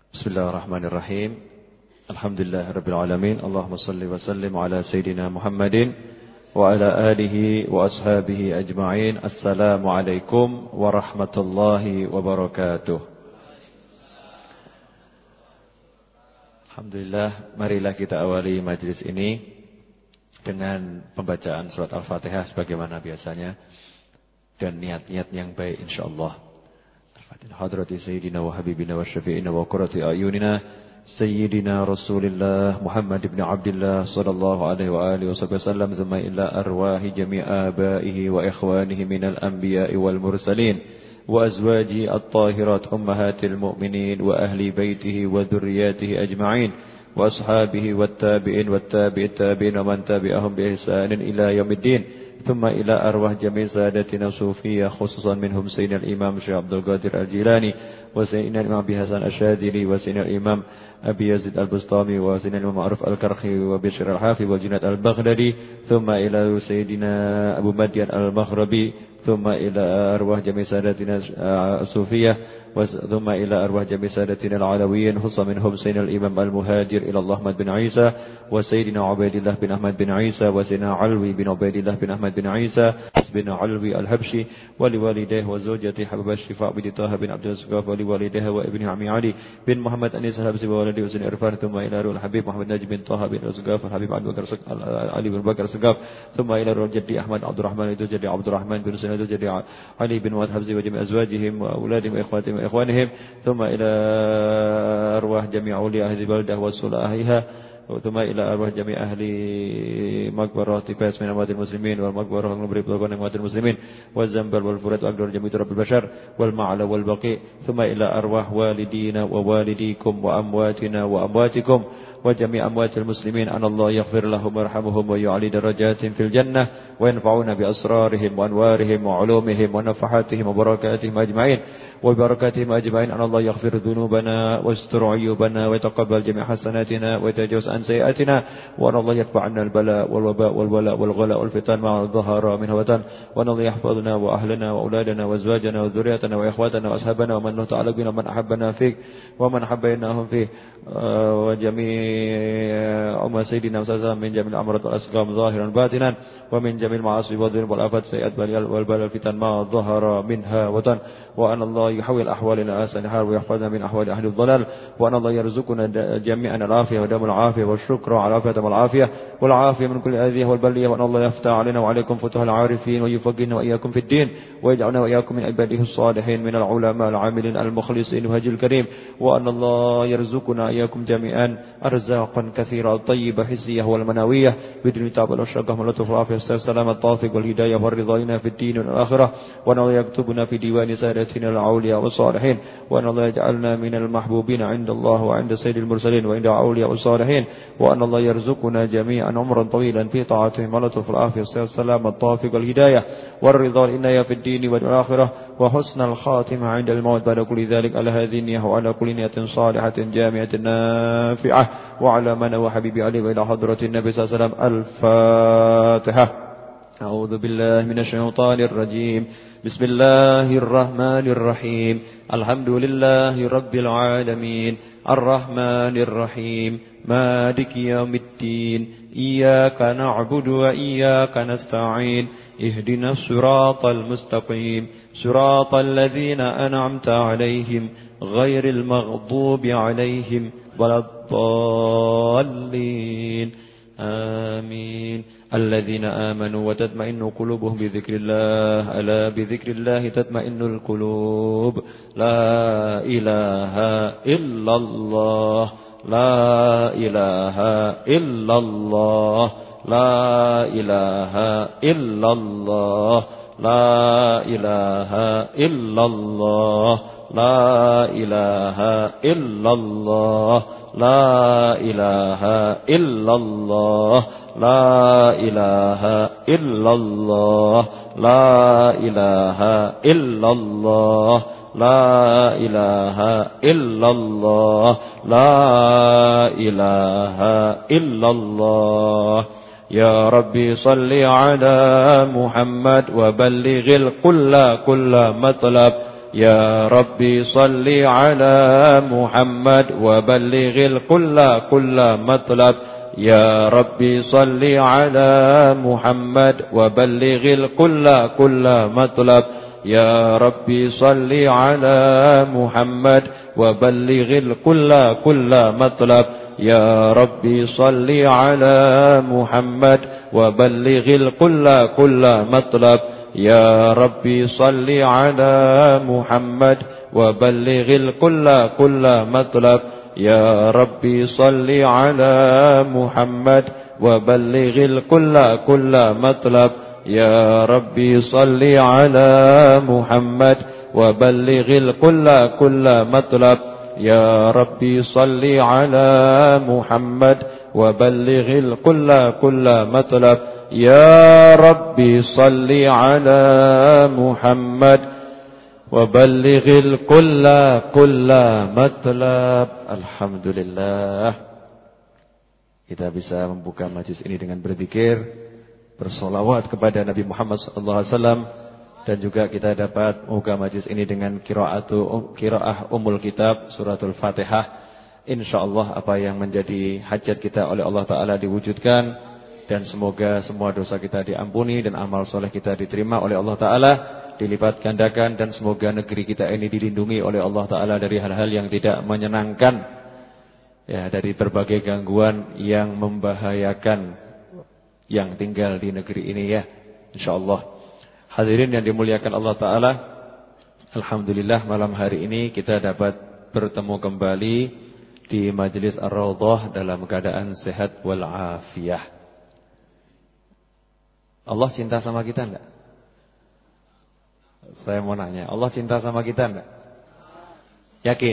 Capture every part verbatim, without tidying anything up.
Bismillahirrahmanirrahim. Alhamdulillahirabbil alamin. Allahumma shalli wa sallim ala sayidina Muhammadin wa ala alihi wa ashabihi ajma'in. Assalamualaikum warahmatullahi wabarakatuh. Alhamdulillah, marilah kita awali majlis ini dengan pembacaan surat Al-Fatihah sebagaimana biasanya dan niat-niat yang baik insyaallah. Hadrati Sayyidina wa Habibina wa Syafi'ina wa Qurrati Ayunina Sayyidina Rasulillah Muhammad ibn Abdullah sallallahu alaihi wa alihi wasallam, thumma ila arwahi jami' abaihi wa ikhwanihi minal anbiya'i wal mursalin wa azwaji at-tahirat ummahatil mu'minin wa ahli baitihi wa dhurriyyatihi ajma'in wa ashabihi wat tabi'in wat tabi'it tabi'in wa man tabi'ahum bi ihsanin ila yaumiddin. ثم إلى أرواح جميع سادتنا الصوفية خصوصا منهم سيدنا الإمام الشيخ عبد القادر الجيلاني وسيدنا الإمام أبي حسن الشاذلي وسيدنا الإمام أبي يزيد البسطامي وسيدنا الإمام معروف الكرخي وبشر الحافظ وجناد البغدادي ثم إلى سيدنا أبو مدين المغربي ثم إلى أرواح جميع سادتنا الصوفية ثم إلى أرواح جميع سادتنا العلويين خصوصا منهم سيدنا الإمام المهاجر إلى الله أحمد بن عيسى وسيدنا عبيد الله بن أحمد بن عيسى وسيدنا علوي بن عبيد الله بن أحمد بن عيسى بن علوي الحبشي ولوالديه وزوجته حبب الشفاء بن طه بن عبد السقاف ولوالديه وابن عمي علي بن محمد أنيس الحبشي وولده وسيدنا عرفان ثم إلى روح الحبيب محمد نجم بن طه بن السقاف الحبيب عبد بكر علي بن بكر السقاف ثم إلى روح جدي أحمد عبد الرحمن جدي عبد الرحمن بن سنة جدي علي بن واد حبشي وجميع أزواجهم وأولادهم وإخواتهم وإخوانهم ثم إلى أرواح جميع أولياء أهل البلدة وصلائها ثم إلى أرواح جميع أهل مقبرة فاس من أموات المسلمين والمقبرة المبرئ من أموات المسلمين والزنبل والفرات وأقدر جميع رب البشر والمعلى والبقيع ثم إلى أرواح والدينا ووالديكم وأمواتنا وأمواتكم وجميع أموات المسلمين أن الله يغفر لهم ويرحمهم ويعلي درجاتهم في الجنة وينفعون بأسرارهم وأنوارهم وعلومهم ونفحاتهم وبركاتهم أجمعين وبركاتهم أجمعين أن الله يغفر ذنوبنا ويستر عيوبنا ويتقبل جميع حسناتنا ويتجاوز عن سيئاتنا وأن الله يدفع عنا البلاء والوباء والولاء والغلاء والفتن مع الظهر من وطن وأن الله يحفظنا وأهلنا وأولادنا وأزواجنا وذرياتنا وإخواتنا وأصحابنا ومن نتعلق بنا ومن أحبنا فيك ومن حبيناهم فيه وجميع أمة سيدنا وسلم من جميع الأمراض والأسقام ظاهرا باطنا ومن جميع المعاصي والذنوب والآفات السيئات والبلاء والفتن ما ظهر منها وطن وأن الله يحول أحوالنا إلى أحسن حال ويحفظنا من أحوال أهل الضلال وأن الله يرزقنا جميعا العافية ودام العافية والشكر على عافية والعافية والعافية من كل أذية والبلية وأن الله يفتح علينا وعليكم فتوح العارفين ويفقهنا وإياكم في الدين ويجعلنا وإياكم من عباده الصالحين من العلماء العاملين المخلصين وهج الكريم وأن الله يرزقنا إياكم جميعا أرزاقا كثيرة طيبة حسية والمنوية بدون تعب والشقة واللطف والعافية والسلام الطافق والهداية والرضا لنا في الدين والآخرة وأن الله يكتبنا في ديوان سادتنا الأولياء والصالحين وأن الله يجعلنا من المحبوبين عند الله وعند سيد المرسلين وعند أولياء والصالحين وأن الله يرزقنا جميعا عمرا طويلا في طاعتهم واللطف والعافية والسلام الطافق والهداية والرضا لنا في الدين والآخرة وحسن الخاتمة عند الموت بعد كل ذلك على هذه النية وعلى كل نية صالحة جامعة نافعة وعلى من وحبيبي عليه وإلى حضرة النبي صلى الله عليه وسلم. الفاتحة. أعوذ بالله من الشيطان الرجيم. بسم الله الرحمن الرحيم. الحمد لله رب العالمين الرحمن الرحيم مالك يوم الدين إياك نعبد وإياك نستعين اهدنا الصراط المستقيم صراط الذين أنعمت عليهم غير المغضوب عليهم ولا الضالين آمين. الذين آمنوا وتطمئن قلوبهم بذكر الله ألا بذكر الله تطمئن القلوب. لا إله إلا الله لا إله إلا الله لا إله إلا الله لا إله إلا الله لا إله إلا الله لا إله إلا الله لا إله إلا الله لا إله إلا الله لا إله إلا الله لا إله إلا الله. يا ربي صل على محمد وبلغ الكل كل مطلب يا ربي صل على محمد وبلغ الكل كل مطلب يا ربي صل على محمد وبلغ الكل كل مطلب يا ربي صل على محمد وبلغ الكل كل مطلب يا ربي صل على محمد وبلغ الكل كل مطلب يا ربي صل على محمد وبلغ الكل كل مطلب يا ربي صل على محمد وبلغ الكل كل مطلب يا ربي صل على محمد وبلغ الكل كل مطلب يا ربي صل على محمد وبلغ الكل كل مطلب يا ربي صل على محمد وبلغ الكل كل مطلب. Alhamdulillah, kita bisa membuka majlis ini dengan berzikir, bersolawat kepada Nabi Muhammad sallallahu alaihi wasallam, dan juga kita dapat membuka majlis ini dengan qiraatu qiraah Ummul Kitab suratul Fatihah. Insyaallah apa yang menjadi hajat kita oleh Allah taala diwujudkan, dan semoga semua dosa kita diampuni dan amal soleh kita diterima oleh Allah taala, dilipat gandakan, dan semoga negeri kita ini dilindungi oleh Allah taala dari hal-hal yang tidak menyenangkan, ya, dari berbagai gangguan yang membahayakan yang tinggal di negeri ini, ya, insyaallah. Hadirin yang dimuliakan Allah taala, alhamdulillah malam hari ini kita dapat bertemu kembali di majelis Ar-Raudhah dalam keadaan sehat wal afiyah. Allah cinta sama kita enggak? Saya mau nanya, Allah cinta sama kita enggak? Yakin?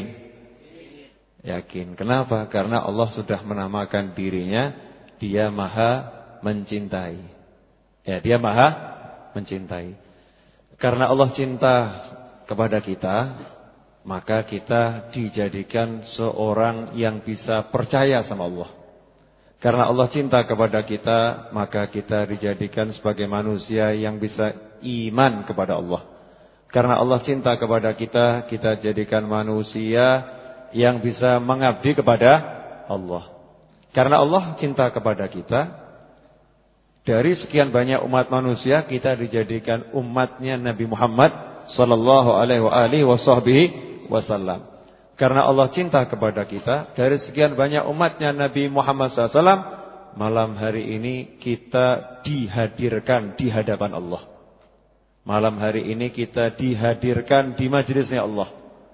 Yakin. Kenapa? Karena Allah sudah menamakan dirinya, Dia Maha mencintai. Ya, Dia Maha mencintai. Karena Allah cinta kepada kita, maka kita dijadikan seorang yang bisa percaya sama Allah. Karena Allah cinta kepada kita, maka kita dijadikan sebagai manusia yang bisa iman kepada Allah. Karena Allah cinta kepada kita, kita jadikan manusia yang bisa mengabdi kepada Allah. Karena Allah cinta kepada kita, dari sekian banyak umat manusia, kita dijadikan umatnya Nabi Muhammad sallallahu alaihi wasallam. Karena Allah cinta kepada kita, dari sekian banyak umatnya Nabi Muhammad sallallahu alaihi wasallam, malam hari ini kita dihadirkan di hadapan Allah. Malam hari ini kita dihadirkan di majelisnya Allah.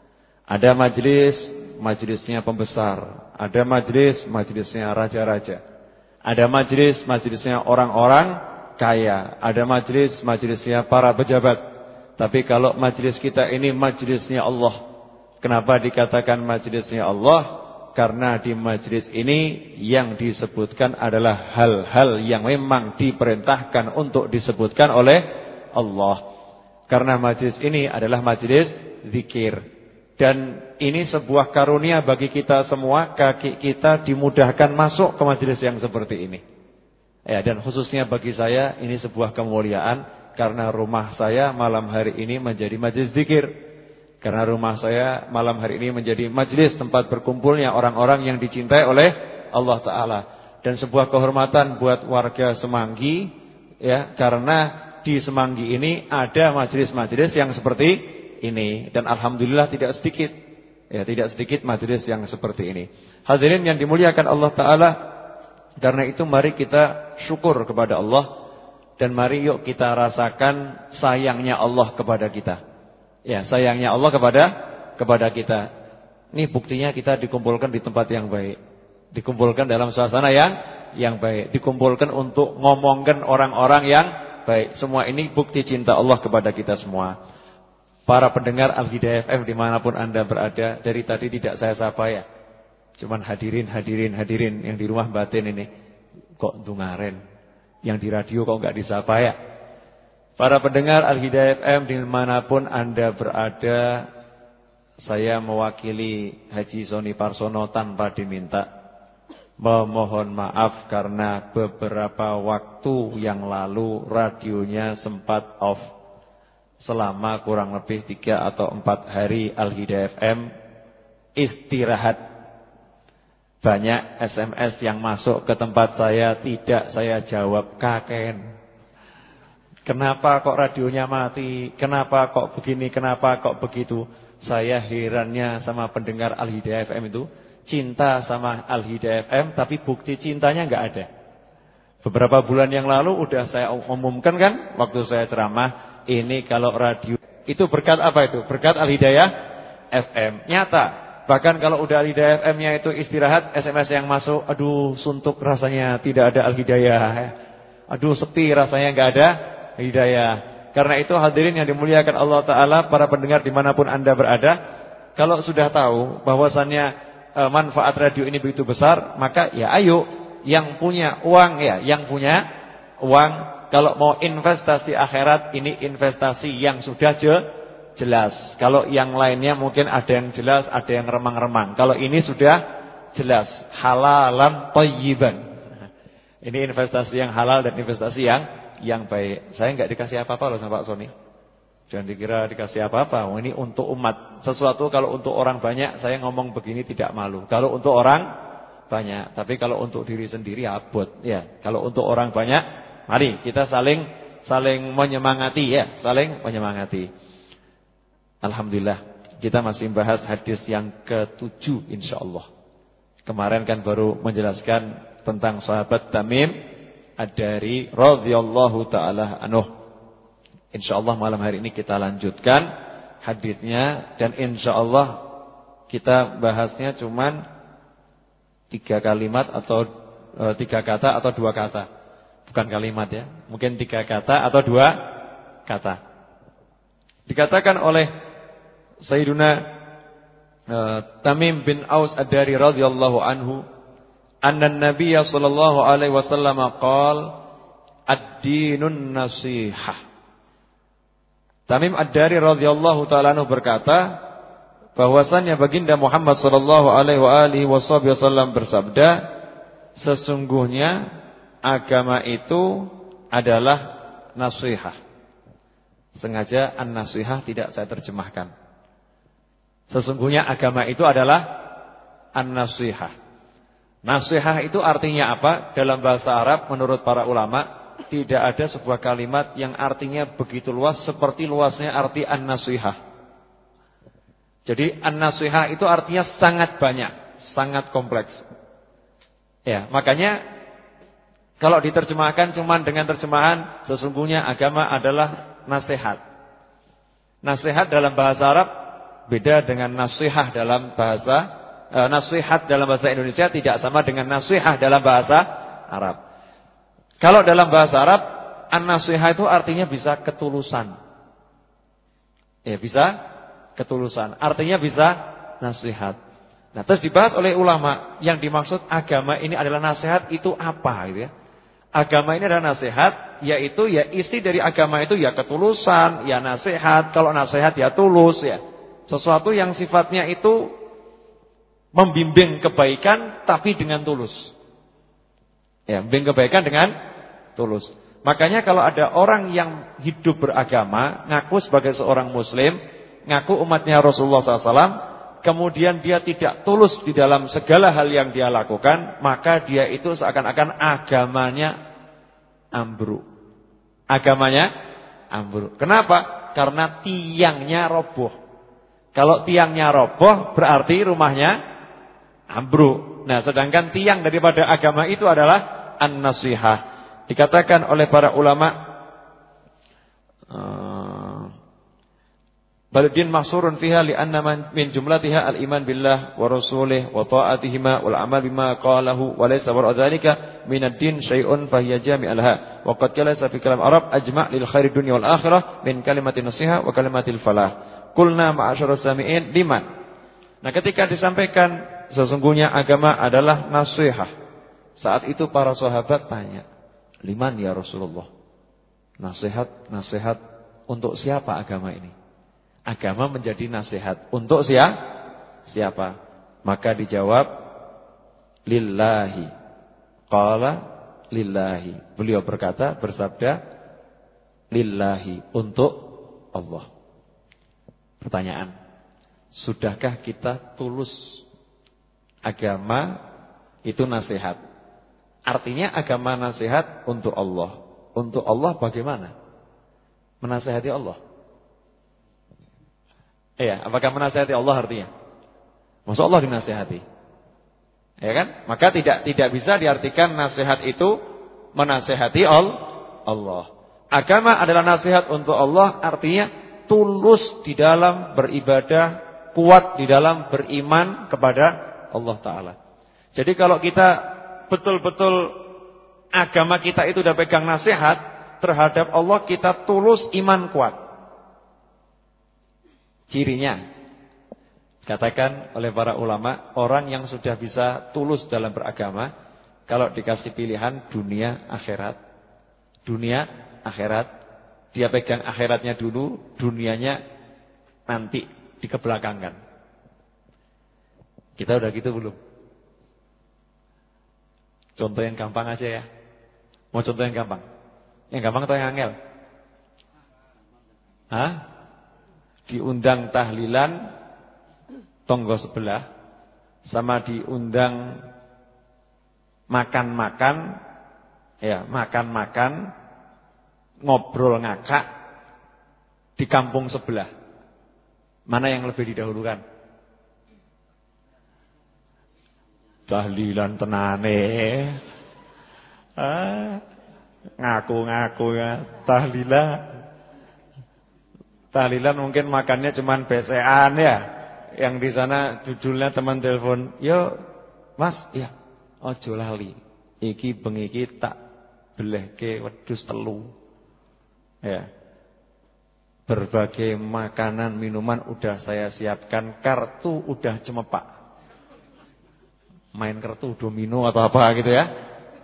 Ada majelis, majelisnya pembesar. Ada majelis, majelisnya raja-raja. Ada majelis, majelisnya orang-orang kaya. Ada majelis, majelisnya para pejabat. Tapi kalau majelis kita ini majelisnya Allah. Kenapa dikatakan majelisnya Allah? Karena di majelis ini yang disebutkan adalah hal-hal yang memang diperintahkan untuk disebutkan oleh Allah. Karena majelis ini adalah majelis zikir. Dan ini sebuah karunia bagi kita semua, kaki kita dimudahkan masuk ke majelis yang seperti ini. Ya, dan khususnya bagi saya ini sebuah kemuliaan, karena rumah saya malam hari ini menjadi majelis zikir. Karena rumah saya malam hari ini menjadi majelis tempat berkumpulnya orang-orang yang dicintai oleh Allah Ta'ala. Dan sebuah kehormatan buat warga Semanggi, ya, karena di Semanggi ini ada majelis-majelis yang seperti ini. Dan alhamdulillah tidak sedikit, ya, tidak sedikit majelis yang seperti ini. Hadirin yang dimuliakan Allah Ta'ala, karena itu mari kita syukur kepada Allah. Dan mari yuk kita rasakan sayangnya Allah kepada kita. Ya, sayangnya Allah kepada kepada kita. Ini buktinya kita dikumpulkan di tempat yang baik. Dikumpulkan dalam suasana yang yang baik. Dikumpulkan untuk ngomongkan orang-orang yang baik. Semua ini bukti cinta Allah kepada kita semua. Para pendengar Al-Hidayah F M dimanapun Anda berada, dari tadi tidak saya sapa, ya. Cuman hadirin, hadirin, hadirin yang di rumah batin ini. Kok dungaren? Yang di radio kok enggak disapa, ya? Para pendengar Al-Hidayah F M dimanapun Anda berada, saya mewakili Haji Soni Parsono tanpa diminta memohon maaf karena beberapa waktu yang lalu radionya sempat off. selama kurang lebih tiga atau empat hari Al-Hidayah F M istirahat. Banyak S M S yang masuk ke tempat saya tidak saya jawab, kaken. Kenapa kok radionya mati? Kenapa kok begini? Kenapa kok begitu? Saya herannya sama pendengar Al-Hidayah F M itu. Cinta sama Al-Hidayah F M, tapi bukti cintanya enggak ada. Beberapa bulan yang lalu udah saya umumkan kan, waktu saya ceramah, ini kalau radio itu berkat apa itu? Berkat Al-Hidayah F M. Nyata, bahkan kalau udah Al-Hidayah F M-nya itu istirahat, S M S yang masuk, aduh suntuk rasanya tidak ada Al-Hidayah. Aduh sepi rasanya enggak ada Hidayah. Karena itu hadirin yang dimuliakan Allah Ta'ala, para pendengar dimanapun Anda berada, kalau sudah tahu bahwasannya e, manfaat radio ini begitu besar, maka ya ayo yang punya uang ya, yang punya uang, kalau mau investasi akhirat, ini investasi yang sudah je, jelas. Kalau yang lainnya mungkin ada yang jelas, ada yang remang-remang. Kalau ini sudah jelas, halalan thayyiban. Ini investasi yang halal dan investasi yang yang baik. Saya enggak dikasih apa-apa loh sama Pak Sony. Jangan dikira dikasih apa-apa. Oh, ini untuk umat. Sesuatu kalau untuk orang banyak, saya ngomong begini tidak malu. Kalau untuk orang banyak, tapi kalau untuk diri sendiri abot. Ya, kalau untuk orang banyak, mari kita saling saling menyemangati ya, saling menyemangati. Alhamdulillah, kita masih bahas hadis yang ketujuh insyaallah. Kemarin kan baru menjelaskan tentang sahabat Tamim Ad-Dari radhiyallahu taala anhu. Insyaallah malam hari ini kita lanjutkan hadisnya dan insyaallah kita bahasnya cuman tiga kalimat atau e, tiga kata atau dua kata. Bukan kalimat ya, mungkin tiga kata atau dua kata. Dikatakan oleh Sayyiduna e, Tamim bin Aus Ad-Dari radhiyallahu anhu, anna an-nabiyya sallallahu alaihi wasallam qala ad-dinun nasihah. Tamim Ad-Dari radhiyallahu taala anhu berkata bahwasannya baginda Muhammad sallallahu alaihi wasallam bersabda, sesungguhnya agama itu adalah nasihat. Sengaja an-nasihah tidak saya terjemahkan. Sesungguhnya agama itu adalah an-nasihah. Nasihat itu artinya apa? Dalam bahasa Arab menurut para ulama, tidak ada sebuah kalimat yang artinya begitu luas seperti luasnya arti an-nasihah. Jadi an-nasihah itu artinya sangat banyak, sangat kompleks. Ya, makanya kalau diterjemahkan cuman dengan terjemahan sesungguhnya agama adalah nasihat. Nasihat dalam bahasa Arab beda dengan nasihah dalam bahasa e, nasihat dalam bahasa Indonesia tidak sama dengan nasihah dalam bahasa Arab. Kalau dalam bahasa Arab, an-nasihah itu artinya bisa ketulusan. Ya, bisa ketulusan. Artinya bisa nasihat. Nah, terus dibahas oleh ulama, yang dimaksud agama ini adalah nasihat itu apa gitu ya. Agama ini adalah nasihat, yaitu ya isi dari agama itu ya ketulusan, ya nasihat. Kalau nasihat ya tulus ya. Sesuatu yang sifatnya itu membimbing kebaikan tapi dengan tulus. Ya, membimbing kebaikan dengan tulus. Makanya kalau ada orang yang hidup beragama, ngaku sebagai seorang muslim, ngaku umatnya Rasulullah sallallahu alaihi wasallam, kemudian dia tidak tulus di dalam segala hal yang dia lakukan, maka dia itu seakan-akan agamanya ambruk. Agamanya ambruk. Kenapa? Karena tiangnya roboh. Kalau tiangnya roboh berarti rumahnya ambruk. Nah, sedangkan tiang daripada agama itu adalah an-nasihah. Dikatakan oleh para ulama, Baladin mahsurun fiha li'anna min jumlatiha al-iman billah wa rasulih wa ta'atihima wal amal bima qalahu wa laysa wara dzalika min ad-din syai'un fa hiya jami'alha wa qad jalasa fi kalam Arab ajma' lil khairi dunya wal akhirah min kalimatin nasiha wa kalimatil falah. Qulna ma'asyarus sami'in liman. Nah, ketika disampaikan sesungguhnya agama adalah nasihat, saat itu para sahabat tanya, liman ya Rasulullah? Nasihat, nasihat untuk siapa agama ini? Agama menjadi nasihat untuk siapa? Siapa? Maka dijawab lillahi. Qala lillahi. Beliau berkata, bersabda lillahi, untuk Allah. Pertanyaan, sudahkah kita tulus agama itu nasihat? Artinya agama nasihat untuk Allah. Untuk Allah bagaimana? Menasihati Allah. Iya, apakah menasihati Allah artinya? Maksud Allah dinasihati. Ya kan? Maka tidak tidak bisa diartikan nasihat itu menasihati Allah. Agama adalah nasihat untuk Allah, artinya tulus di dalam beribadah, kuat di dalam beriman kepada Allah Ta'ala. Jadi kalau kita betul-betul agama kita itu udah pegang nasihat terhadap Allah, kita tulus iman kuat. Cirinya, katakan oleh para ulama, orang yang sudah bisa tulus dalam beragama, kalau dikasih pilihan dunia akhirat, dunia akhirat, dia pegang akhiratnya dulu, dunianya nanti dikebelakangkan. Kita udah gitu belum? Contoh yang gampang aja ya. Mau contoh yang gampang? Yang gampang atau yang angel? Hah? Diundang tahlilan tonggo sebelah, sama diundang makan-makan, ya makan-makan, ngobrol ngakak di kampung sebelah. Mana yang lebih didahulukan? Tahlilan tenane. Ah, ngaku-ngaku ya tahlilan. Tahlilan mungkin makannya cuman besean ya. Yang di sana judulnya teman telepon, "Yo, Mas, ya. Ojo lali. Iki bengi iki tak belehke wedhus telu." Ya. Berbagai makanan, minuman udah saya siapkan, kartu udah cemepak. Main kartu domino atau apa gitu ya.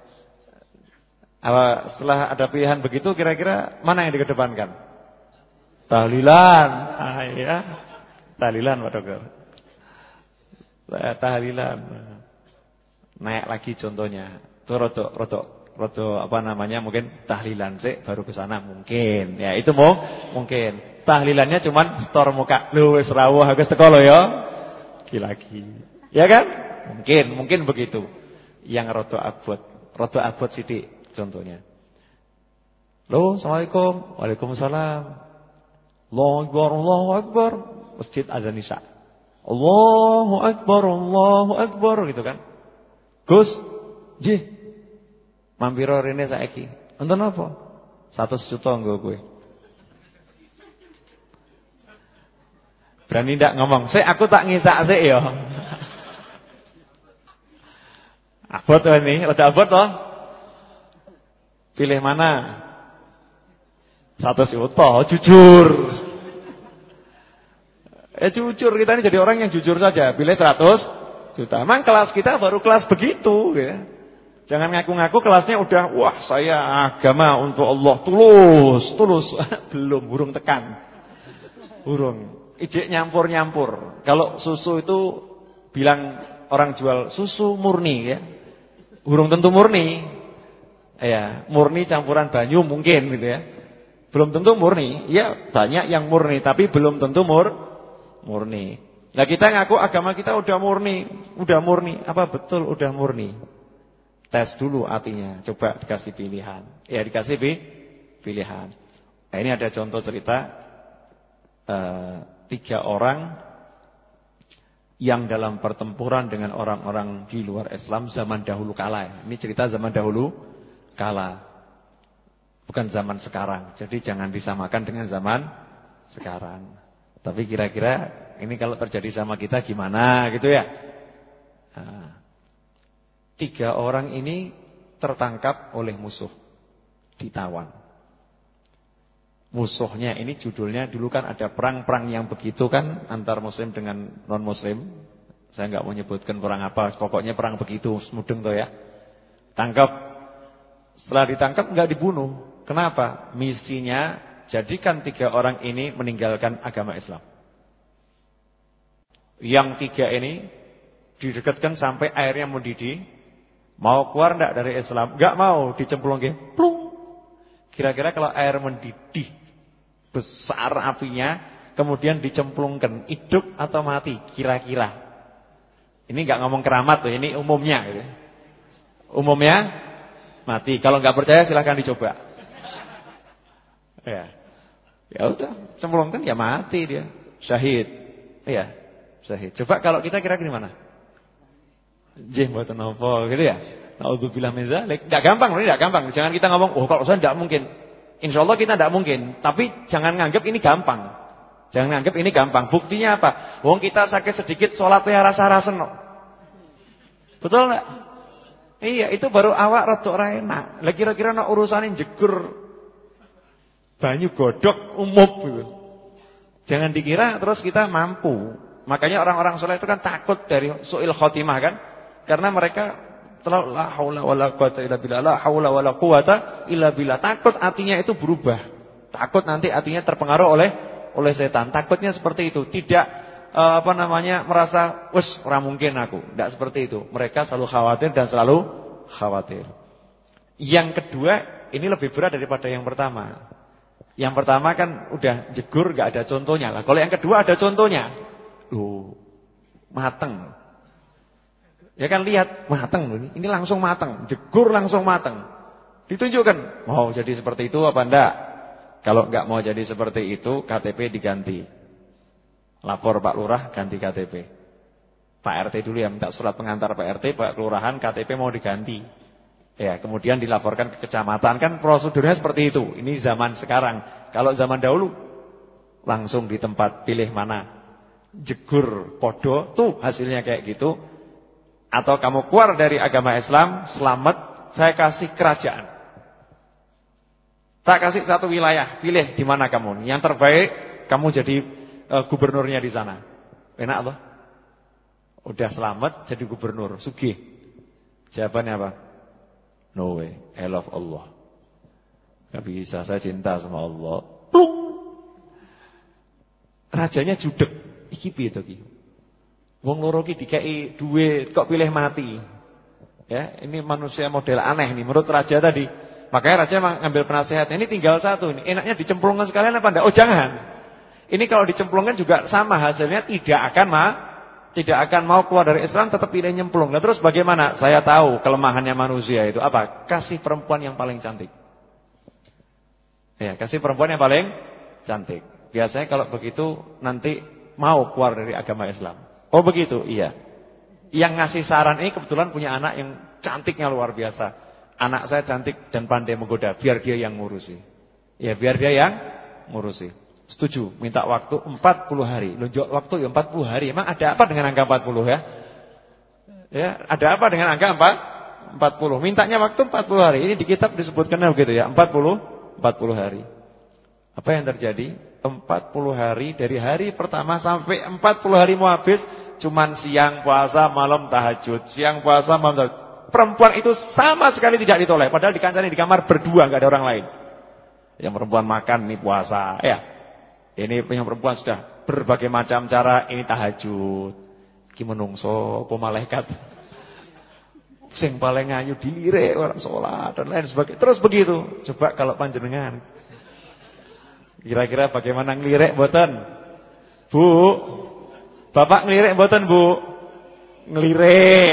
Apa setelah ada pilihan begitu, kira-kira mana yang dikedepankan? Tahlilan. Ah ya. Tahlilan Pak Dokter. Tahlilan. Naik lagi contohnya. Itu rodok rodok rodok apa namanya? Mungkin tahlilan sih baru ke sana mungkin. Ya, itu mau mungkin. Tahlilannya cuman setor muka. Lu wis rawuh agus teko lho ya. Lagi. Ya kan? Mungkin, mungkin begitu. Yang rodok abot, rodok abot sithik contohnya. Halo, Assalamualaikum. Waalaikumsalam. Allahu Akbar, Allahu Akbar. Masjid azan Isya. Allahu Akbar, Allahu Akbar gitu kan. Gus, nggih. Mampira rene saiki. Enten apa? seratus juta nggo kowe. Berani ndak ngomong? Sik aku tak ngisak sik ya. Abot to ini, rada abot to. Pilih mana? seratus juta, jujur. Eh jujur, kita ini jadi orang yang jujur saja. Pilih seratus juta. Emang kelas kita baru kelas begitu ya. Jangan ngaku-ngaku kelasnya udah, wah saya agama untuk Allah tulus, tulus. Belum, burung tekan. Burung. Ijek nyampur-nyampur. Kalau susu itu bilang orang jual susu murni ya. Burung tentu murni. Ya, murni campuran banyu mungkin gitu ya. Belum tentu murni. Ya, banyak yang murni tapi belum tentu mur murni. Nah, kita ngaku agama kita udah murni, udah murni. Apa betul udah murni? Tes dulu hatinya, coba dikasih pilihan. Ya, dikasih pilihan. Nah, ini ada contoh cerita uh, tiga orang yang dalam pertempuran dengan orang-orang di luar Islam zaman dahulu kala. Ini cerita zaman dahulu kala. Bukan zaman sekarang. Jadi jangan disamakan dengan zaman sekarang. Tapi kira-kira ini kalau terjadi sama kita gimana gitu ya. Nah, tiga orang ini tertangkap oleh musuh. Ditawan. Musuhnya ini judulnya dulu kan ada perang-perang yang begitu kan antar muslim dengan non muslim. Saya nggak mau nyebutkan perang apa, pokoknya perang begitu, mudeng toh ya. Tangkap. Setelah ditangkap nggak dibunuh. Kenapa? Misinya jadikan tiga orang ini meninggalkan agama Islam. Yang tiga ini didekatkan sampai airnya mendidih. Mau keluar enggak dari Islam? Enggak mau, dicemplung nggih. Plung. Kira-kira kalau air mendidih Besar apinya, kemudian dicemplungkan, hidup atau mati kira-kira. Ini enggak ngomong keramat loh, ini umumnya gitu. Umumnya mati. Kalau enggak percaya silahkan dicoba. Ya. Ya udah, cemplungkan ya mati dia. Syahid. Iya, syahid. Coba kalau kita kira gimana? Jih mboten napa gitu ya. Nauzubillah min dzalik. Enggak gampang, ini enggak gampang. Jangan kita ngomong, "Oh, kalau saya enggak mungkin." Insyaallah kita enggak mungkin, tapi jangan nganggap ini gampang. Jangan nganggap ini gampang. Buktinya apa? Wong kita sakit sedikit salat ya rasa-rasen kok. Betul enggak? Iya, itu baru awak rada ora enak. Lah kira-kira nek urusane jegur banyu godhok umup gitu. Jangan dikira terus kita mampu. Makanya orang-orang soleh itu kan takut dari su'il khotimah kan? Karena mereka terlalu la haula wala quwata illa billah, la haula wala quwata illa billah. Takut hatinya itu berubah. Takut nanti hatinya terpengaruh oleh oleh setan. Takutnya seperti itu. Tidak uh, apa namanya merasa wes ora mungkin aku. Tidak seperti itu. Mereka selalu khawatir dan selalu khawatir. Yang kedua, ini lebih berat daripada yang pertama. Yang pertama kan udah jegur gak ada contohnya lah. Kalau yang kedua ada contohnya. Loh, mateng. Ya kan lihat, mateng ini. Ini langsung mateng, jegur langsung mateng. Ditunjukkan, mau jadi seperti itu apa enggak? Kalau enggak mau jadi seperti itu, K T P diganti. Lapor Pak Lurah, ganti K T P. Pak R T dulu ya, minta surat pengantar Pak R T, Pak Kelurahan, K T P mau diganti. Ya, kemudian dilaporkan ke kecamatan. Kan prosedurnya seperti itu. Ini zaman sekarang. Kalau zaman dahulu langsung di tempat pilih mana. Jegur podo, tuh hasilnya kayak gitu. Atau kamu keluar dari agama Islam, selamat, saya kasih kerajaan. Tak kasih satu wilayah, pilih di mana kamu. Yang terbaik kamu jadi uh, gubernurnya di sana. Enak loh. Udah selamat jadi gubernur, sugih. Jawabannya apa? No way, I love Allah. Gak bisa, saya cinta sama Allah. Plung. Rajanya judek. Iki piye to iki? Wong loro iki dikei duit kok pilih mati. Ya, ini manusia model aneh nih menurut raja tadi. Makanya raja ngambil penasehat. Ini tinggal satu nih. Enaknya dicemplungkan sekalian apa enggak? Oh, jangan. Ini kalau dicemplungkan juga sama hasilnya, tidak akan ma tidak akan mau keluar dari Islam, tetap pilih nyemplung. Nah, terus bagaimana? Saya tahu kelemahannya manusia itu apa? Kasih perempuan yang paling cantik. Ya, kasih perempuan yang paling cantik. Biasanya kalau begitu nanti mau keluar dari agama Islam. Oh begitu? Iya. Yang ngasih saran ini kebetulan punya anak yang cantiknya luar biasa. Anak saya cantik dan pandai menggoda, biar dia yang ngurusi. Ya, biar dia yang ngurusi. Setuju, minta waktu empat puluh hari. Lonjok waktu ya empat puluh hari. Emang ada apa dengan angka empat puluh ya? Ya, ada apa dengan angka empat puluh? Mintanya waktu empat puluh hari. Ini di kitab disebutkan begitu ya, empat puluh hari. Apa yang terjadi? empat puluh hari, dari hari pertama sampai empat puluh hari mau habis, cuman siang puasa, malam tahajud. Siang puasa, malam tahajud. Perempuan itu sama sekali tidak ditoleh. Padahal dikancani di kamar berdua, enggak ada orang lain. Yang perempuan makan nih puasa, ya. Ini yang perempuan sudah berbagai macam cara, ini tahajud. Ki menungso, apa malaikat. Sing paling ayu dilirik orang sholat dan lain sebagainya. Terus begitu. Coba kalau panjenengan. Kira-kira bagaimana ngelirik mboten? Bu. Bapak ngelirik mboten, Bu? Ngelirik.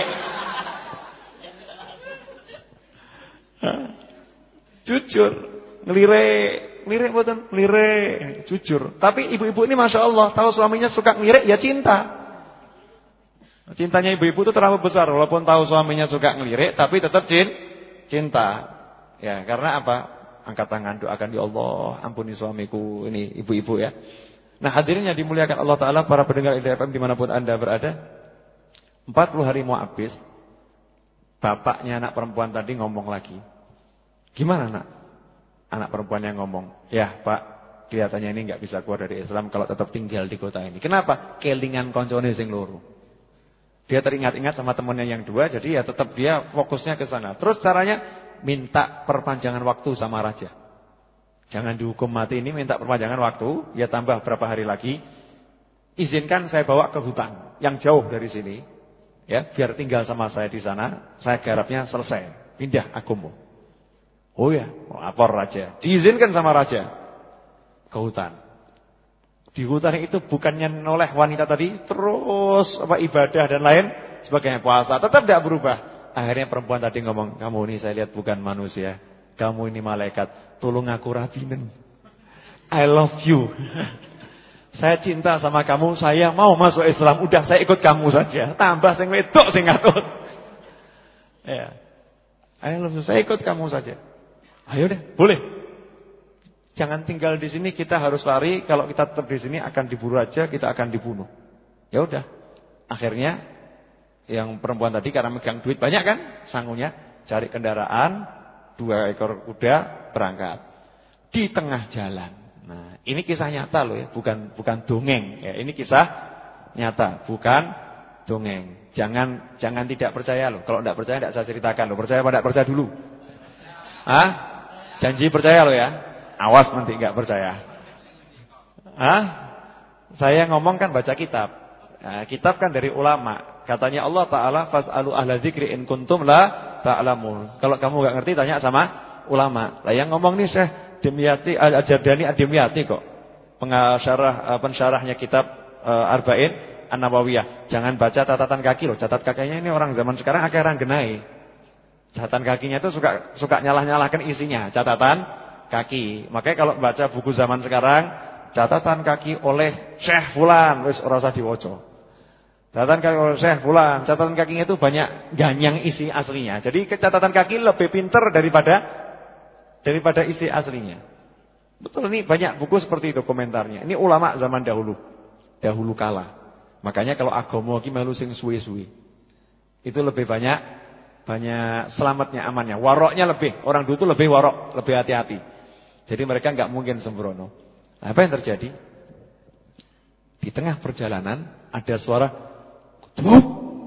Jujur, ngelirik. Ngelirik mboten? Ngelirik, jujur. Tapi ibu-ibu ini Masya Allah, tahu suaminya suka ngelirik, ya cinta. Cintanya ibu-ibu itu terlalu besar. Walaupun tahu suaminya suka ngelirik, tapi tetap cinta. Ya, karena apa? Angkat tangan, doakan, ya Allah, ampuni suamiku. Ini ibu-ibu ya. Nah, hadirin yang dimuliakan Allah Ta'ala, para pendengar I D F M dimanapun Anda berada. empat puluh hari mau habis. Bapaknya anak perempuan tadi ngomong lagi. Gimana nak? Anak perempuan yang ngomong, ya Pak, kelihatannya ini nggak bisa keluar dari Islam kalau tetap tinggal di kota ini. Kenapa? Kelingan koncone sing loro. Dia teringat-ingat sama temannya yang dua, jadi ya tetap dia fokusnya ke sana. Terus caranya minta perpanjangan waktu sama raja. Jangan dihukum mati ini, minta perpanjangan waktu, ya tambah berapa hari lagi. Izinkan saya bawa ke hutan yang jauh dari sini, ya biar tinggal sama saya di sana. Saya garapnya selesai, pindah agama. Oh ya, lapor raja. Diizinkan sama raja. ke hutan. Di hutan itu bukannya noleh wanita tadi, terus apa ibadah dan lain sebagainya, puasa, tetap tidak berubah. Akhirnya perempuan tadi ngomong, kamu ini saya lihat bukan manusia, kamu ini malaikat, tolong aku rapinen. I love you. Saya cinta sama kamu, saya mau masuk Islam, udah saya ikut kamu saja. Tambah sing wedok sing ngatut. Ya. I love you, saya ikut kamu saja. Ayo deh, boleh. Jangan tinggal di sini, kita harus lari. Kalau kita tetap di sini akan diburu aja, kita akan dibunuh. Ya udah. Akhirnya yang perempuan tadi karena megang duit banyak kan, sangunya cari kendaraan, dua ekor kuda berangkat. Di tengah jalan. Nah, ini kisah nyata loh ya, bukan bukan dongeng ya. Ini kisah nyata, bukan dongeng. Jangan jangan tidak percaya loh. Kalau tidak percaya tidak saya ceritakan loh. Percaya apa tidak percaya dulu? Hah? Janji percaya loh ya. Awas nanti enggak percaya. Hah? Saya ngomong kan baca kitab. Nah, kitab kan dari ulama. Katanya Allah Ta'ala fas'alu ahla dzikri in kuntum la ta'lamun. Kalau kamu enggak ngerti tanya sama ulama. Lah yang ngomong nih Syekh Dimyati Al-Jardani Ad-Dimyati kok. Pensyarah pensyarahnya kitab uh, Arba'in An-Nawawiyah. Jangan baca catatan kaki loh. Catat kakinya ini orang zaman sekarang akhirnya genai. Catatan kakinya itu suka suka nyalah-nyalahkan isinya, catatan kaki. Makanya kalau baca buku zaman sekarang, catatan kaki oleh Syekh fulan wis ora usah diwaca. Catatan kaki oleh Syekh fulan, catatan kakinya itu banyak ganyang isi aslinya. Jadi catatan kaki lebih pinter daripada daripada isi aslinya. Betul, ini banyak buku seperti itu komentarnya. Ini ulama zaman dahulu. Dahulu kala. Makanya kalau agama ki melu sing suwi-suwi. Itu lebih banyak banyak selamatnya, amannya. Waroknya lebih. Orang dulu itu lebih warok, lebih hati-hati. Jadi mereka enggak mungkin sembrono. Nah, apa yang terjadi? Di tengah perjalanan ada suara Duh!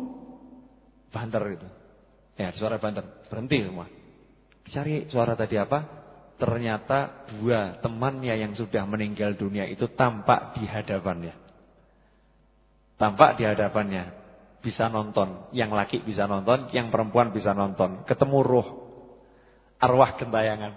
Banter itu. Ya, suara banter. Berhenti semua. Cari suara tadi apa? Ternyata dua temannya yang sudah meninggal dunia itu tampak di hadapannya. Tampak di hadapannya. Bisa nonton. Yang laki bisa nonton, yang perempuan bisa nonton. Ketemu ruh. Arwah gentayangan.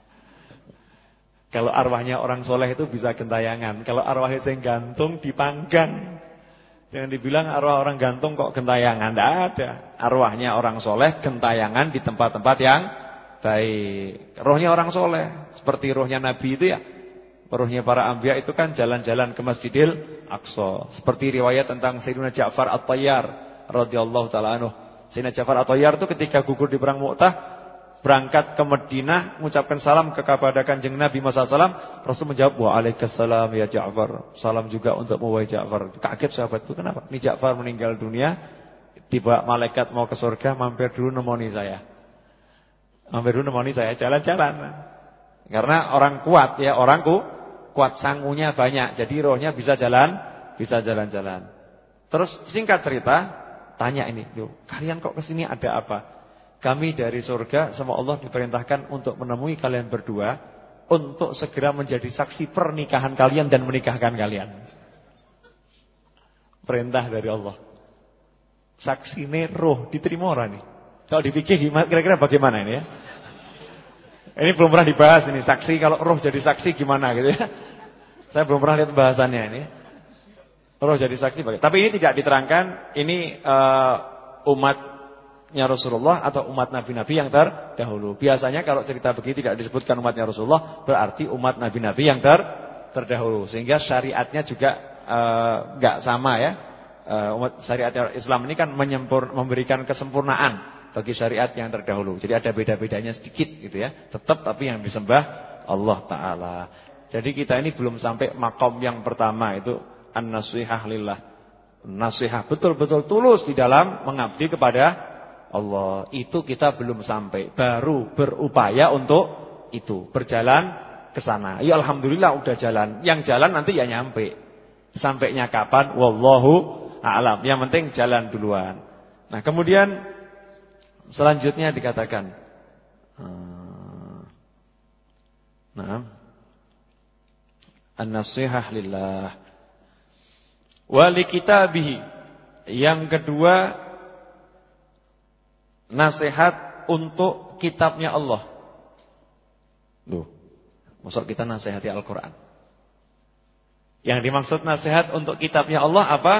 Kalau arwahnya orang soleh itu bisa gentayangan. Kalau arwahnya yang gantung dipanggang. Jangan dibilang arwah orang gantung kok gentayangan. Tidak ada. Arwahnya orang soleh gentayangan di tempat-tempat yang baik. Rohnya orang soleh. Seperti rohnya Nabi itu ya. Rohnya para anbiya itu kan jalan-jalan ke Masjidil Aqsa. Seperti riwayat tentang Sayyidina Ja'far At-Tayyar radhiyallahu ta'ala anhu. Sayyidina Ja'far At-Tayyar itu ketika gugur di perang Mu'tah, berangkat ke Madinah, mengucapkan salam kepada Kanjeng Nabi Muhammad sallallahu alaihi wasallam. Rasul menjawab, "Waalaikumsalam ya Ja'far." Salam juga untuk wahai Ja'far. Kaget sahabat itu, kenapa? Ini Ja'far meninggal dunia, tiba malaikat mau ke surga, mampir dulu nemoni saya. Mampir dulu nemoni saya jalan-jalan. Karena orang kuat ya, orangku kuat, sangunya banyak. Jadi rohnya bisa jalan, bisa jalan-jalan. Terus singkat cerita, tanya ini, "Loh, kalian kok kesini ada apa?" "Kami dari surga sama Allah diperintahkan untuk menemui kalian berdua untuk segera menjadi saksi pernikahan kalian dan menikahkan kalian." Perintah dari Allah. Saksi ini roh diterima orang nih. Kalau dipikir kira-kira bagaimana ini ya? Ini belum pernah dibahas ini, saksi kalau roh jadi saksi gimana gitu ya. Saya belum pernah lihat bahasannya ini. Roh jadi saksi bagaimana. Tapi ini tidak diterangkan, ini uh, umatnya Rasulullah atau umat nabi-nabi yang terdahulu. Biasanya kalau cerita begini tidak disebutkan umatnya Rasulullah, berarti umat nabi-nabi yang ter terdahulu. Sehingga syariatnya juga enggak uh, sama ya. Uh, umat syariat Islam ini kan menyempur, memberikan kesempurnaan bagi syariat yang terdahulu. Jadi ada beda-bedanya sedikit gitu ya. Tetap tapi yang disembah Allah Ta'ala. Jadi kita ini belum sampai makom yang pertama, itu an-nasihah lillah. Nasihah betul-betul tulus di dalam mengabdi kepada Allah. Itu kita belum sampai. Baru berupaya untuk itu. Berjalan ke sana. Ya alhamdulillah udah jalan. Yang jalan nanti ya nyampe. Sampainya kapan? Wallahu a'lam. Yang penting jalan duluan. Nah kemudian selanjutnya dikatakan, nah, an-nasihah lillah wa li kitabihi. Yang kedua, nasihat untuk kitabnya Allah. Loh, maksud kita nasihati Al-Qur'an. Yang dimaksud nasihat untuk kitabnya Allah apa?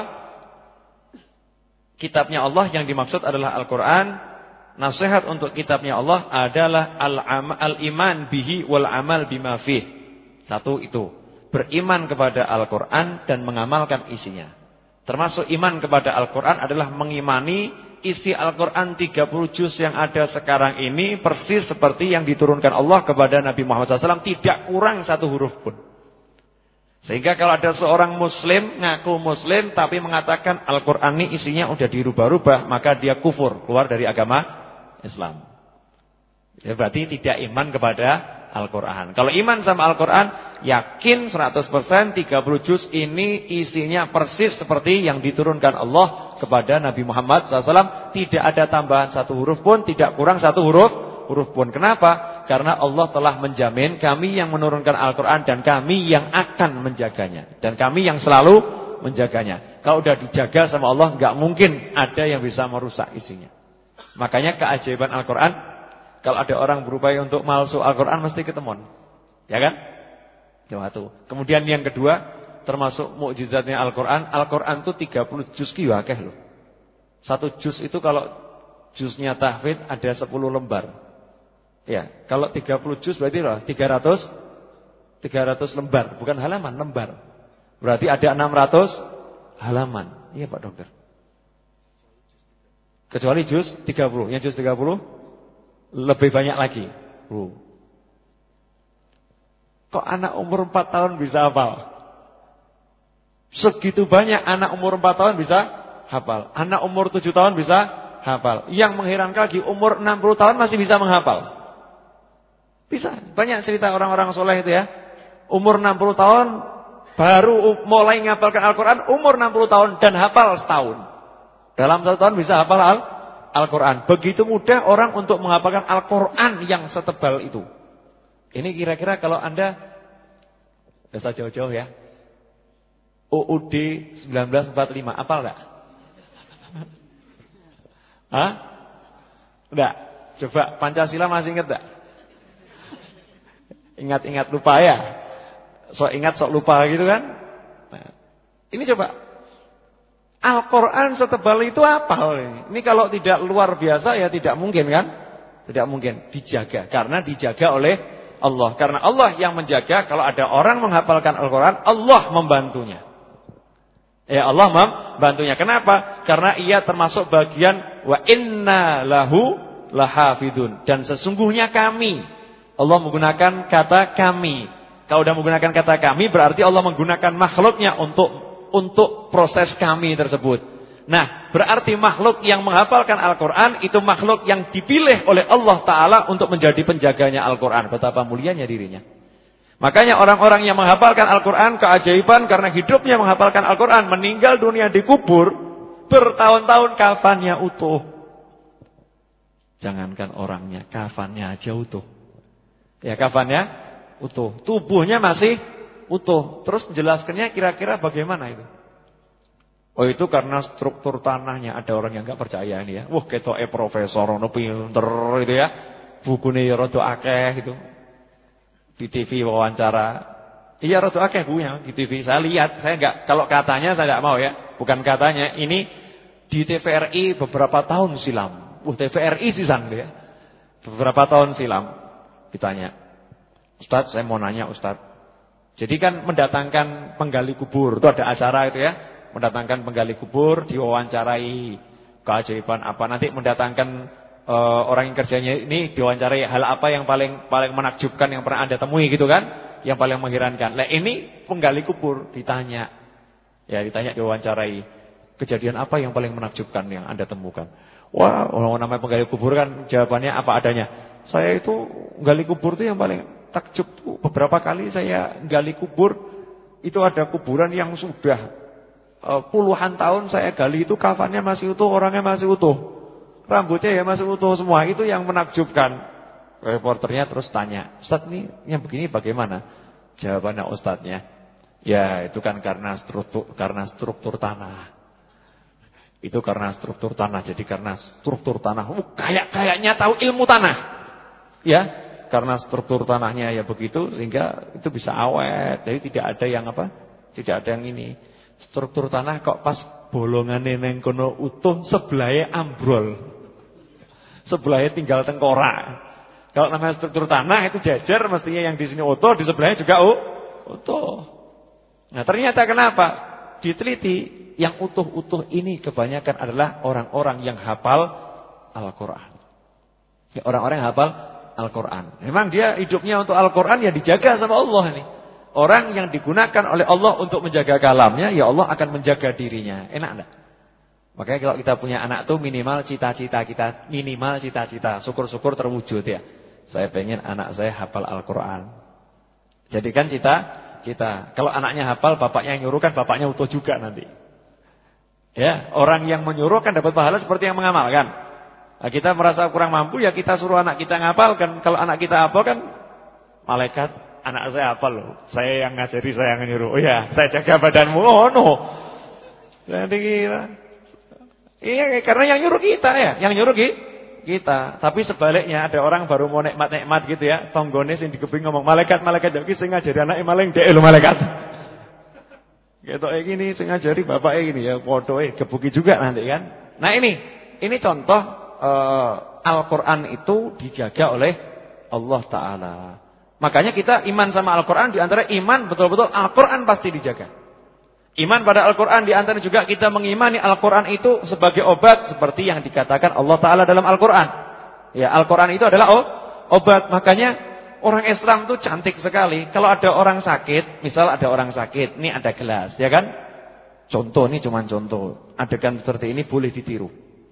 Kitabnya Allah yang dimaksud adalah Al-Quran. Nasihat untuk kitabnya Allah adalah al-iman bihi wal amal bima fih. Satu itu, beriman kepada Al-Quran dan mengamalkan isinya. Termasuk iman kepada Al-Quran adalah mengimani isi Al-Quran tiga puluh juz yang ada sekarang ini persis seperti yang diturunkan Allah kepada Nabi Muhammad shallallahu alaihi wasallam, tidak kurang satu huruf pun. Sehingga kalau ada seorang muslim ngaku muslim tapi mengatakan Al-Quran ini isinya udah dirubah-rubah, maka dia kufur, keluar dari agama Islam. Ya, berarti tidak iman kepada Al-Quran. Kalau iman sama Al-Quran, yakin seratus persen tiga puluh juz ini isinya persis seperti yang diturunkan Allah kepada Nabi Muhammad shallallahu alaihi wasallam. Tidak ada tambahan satu huruf pun, tidak kurang satu huruf huruf pun. Kenapa? Karena Allah telah menjamin kami yang menurunkan Al-Quran dan kami yang akan menjaganya. Dan kami yang selalu menjaganya. Kalau udah dijaga sama Allah, nggak mungkin ada yang bisa merusak isinya. Makanya keajaiban Al-Quran, kalau ada orang berupaya untuk malsu Al-Quran mesti ketemuan. Ya kan? Satu. Kemudian yang kedua, termasuk mukjizatnya Al-Quran, Al-Quran itu tiga puluh juz ki akeh loh. Satu juz itu kalau juznya tahfidz ada sepuluh lembar. Ya, kalau tiga puluh juz berarti loh tiga ratus tiga ratus lembar, bukan halaman, lembar. Berarti ada enam ratus halaman. Iya Pak Dokter. Kecuali juz tiga puluh. Yang juz tiga puluh lebih banyak lagi. Oh. Kok anak umur empat tahun bisa hafal? Segitu banyak anak umur empat tahun bisa hafal. Anak umur tujuh tahun bisa hafal. Yang mengherankan lagi umur enam puluh tahun masih bisa menghafal. Bisa. Banyak cerita orang-orang soleh itu ya. Umur enam puluh tahun baru mulai menghafalkan Al-Quran. Umur enam puluh tahun dan hafal setahun. Dalam satu tahun bisa hafal Al-Quran. Begitu mudah orang untuk menghafalkan Al-Quran yang setebal itu. Ini kira-kira kalau Anda, bisa jauh-jauh ya, U U D seribu sembilan ratus empat puluh lima, hafal enggak? Hah? Enggak? Coba Pancasila masih ingat enggak? Ingat-ingat lupa ya? Sok ingat sok lupa gitu kan? Nah, ini coba. Al-Quran setebal itu apa? Ini kalau tidak luar biasa ya tidak mungkin kan? Tidak mungkin. Dijaga. Karena dijaga oleh Allah. Karena Allah yang menjaga. Kalau ada orang menghafalkan Al-Quran, Allah membantunya. Ya Allah membantunya. Kenapa? Karena ia termasuk bagian wa inna lahu lahafidun. Dan sesungguhnya kami. Allah menggunakan kata kami. Kalau sudah menggunakan kata kami berarti Allah menggunakan makhluknya untuk untuk proses kami tersebut. Nah, berarti makhluk yang menghafalkan Al-Quran itu makhluk yang dipilih oleh Allah Ta'ala untuk menjadi penjaganya Al-Quran. Betapa mulianya dirinya. Makanya orang-orang yang menghafalkan Al-Quran keajaiban karena hidupnya menghafalkan Al-Quran, meninggal dunia dikubur bertahun-tahun kafannya utuh. Jangankan orangnya, kafannya aja utuh. Ya, kafannya utuh. Tubuhnya masih utuh. Terus menjelaskannya kira-kira bagaimana itu? Oh itu karena struktur tanahnya. Ada orang yang enggak percaya ini ya. Wah ketoke profesor ono pinter gitu ya. Bukune ya rada akeh gitu. Di T V wawancara. Iya rada akeh bukunya di T V. Saya lihat, saya enggak, kalau katanya saya enggak mau ya. Bukan katanya, ini di T V R I beberapa tahun silam. Wah T V R I sisan dia. Beberapa tahun silam ditanya. Ustaz, saya mau nanya Ustaz. Jadi kan mendatangkan penggali kubur, itu ada acara itu ya, mendatangkan penggali kubur, diwawancarai keajaiban apa, nanti mendatangkan e, orang yang kerjanya ini diwawancarai hal apa yang paling paling menakjubkan yang pernah Anda temui gitu kan, yang paling mengherankan. Lah ini penggali kubur ditanya, ya ditanya diwawancarai kejadian apa yang paling menakjubkan yang Anda temukan. Wah, orang namanya penggali kubur kan jawabannya apa adanya. Saya itu gali kubur itu yang paling takjub tuh beberapa kali saya gali kubur itu ada kuburan yang sudah uh, puluhan tahun saya gali itu kafannya masih utuh, orangnya masih utuh, rambutnya ya masih utuh semua. Itu yang menakjubkan. Reporternya terus tanya, Ustaz nih yang begini bagaimana? Jawabannya Ustaznya, ya itu kan karena struktur karena struktur tanah. Itu karena struktur tanah. Jadi karena struktur tanah, uh, kayak kayaknya tahu ilmu tanah. Ya, karena struktur tanahnya ya begitu sehingga itu bisa awet. Jadi tidak ada yang apa? Tidak ada yang ini. Struktur tanah kok pas bolongane neng kono utuh, sebelahnya ambrol. Sebelahnya tinggal tengkorak. Kalau namanya struktur tanah itu jajar, mestinya yang di sini utuh, di sebelahnya juga oh, utuh. Nah, ternyata kenapa? Diteliti, yang utuh-utuh ini kebanyakan adalah orang-orang yang hafal Al-Qur'an. Ya, orang-orang yang hafal Al-Qur'an. Memang dia hidupnya untuk Al-Qur'an, ya dijaga sama Allah ini. Orang yang digunakan oleh Allah untuk menjaga kalamnya, ya Allah akan menjaga dirinya. Enak enggak? Makanya kalau kita punya anak tuh minimal cita-cita kita, minimal cita-cita, syukur-syukur terwujud ya. Saya pengen anak saya hafal Al-Qur'an. Jadikan cita-cita. Kalau anaknya hafal, bapaknya yang nyuruh kan bapaknya utuh juga nanti. Ya, orang yang menyuruh kan dapat pahala seperti yang mengamalkan. Nah, kita merasa kurang mampu, ya kita suruh anak kita ngapalkan. Kalau anak kita hafal kan malaikat, anak saya hafal loh. Saya yang ngajari, saya yang nyuruh. Oh ya, saya jaga badanmu. Oh no. Jadi kira. Iya, karena yang nyuruh kita ya, yang nyuruh kita. Tapi sebaliknya ada orang baru mau nikmat-nikmat gitu ya, tonggone sing dikeping ngomong malaikat-malaikat iki sing ngajari anake maling dhek lho malaikat. Ketoke gini sing ngajari bapake gini ya padha gebuki juga nanti kan. Nah ini, ini contoh uh, Al-Qur'an itu dijaga oleh Allah taala. Makanya kita iman sama Al-Qur'an, di antara iman betul-betul Al-Qur'an pasti dijaga. Iman pada Al-Quran, di antara juga kita mengimani Al-Quran itu sebagai obat, seperti yang dikatakan Allah Ta'ala dalam Al-Quran. Ya, Al-Quran itu adalah oh, obat. Makanya orang Islam itu cantik sekali. Kalau ada orang sakit, misal ada orang sakit, ini ada gelas, ya kan? Contoh, ini cuma contoh. Adegan seperti ini boleh ditiru.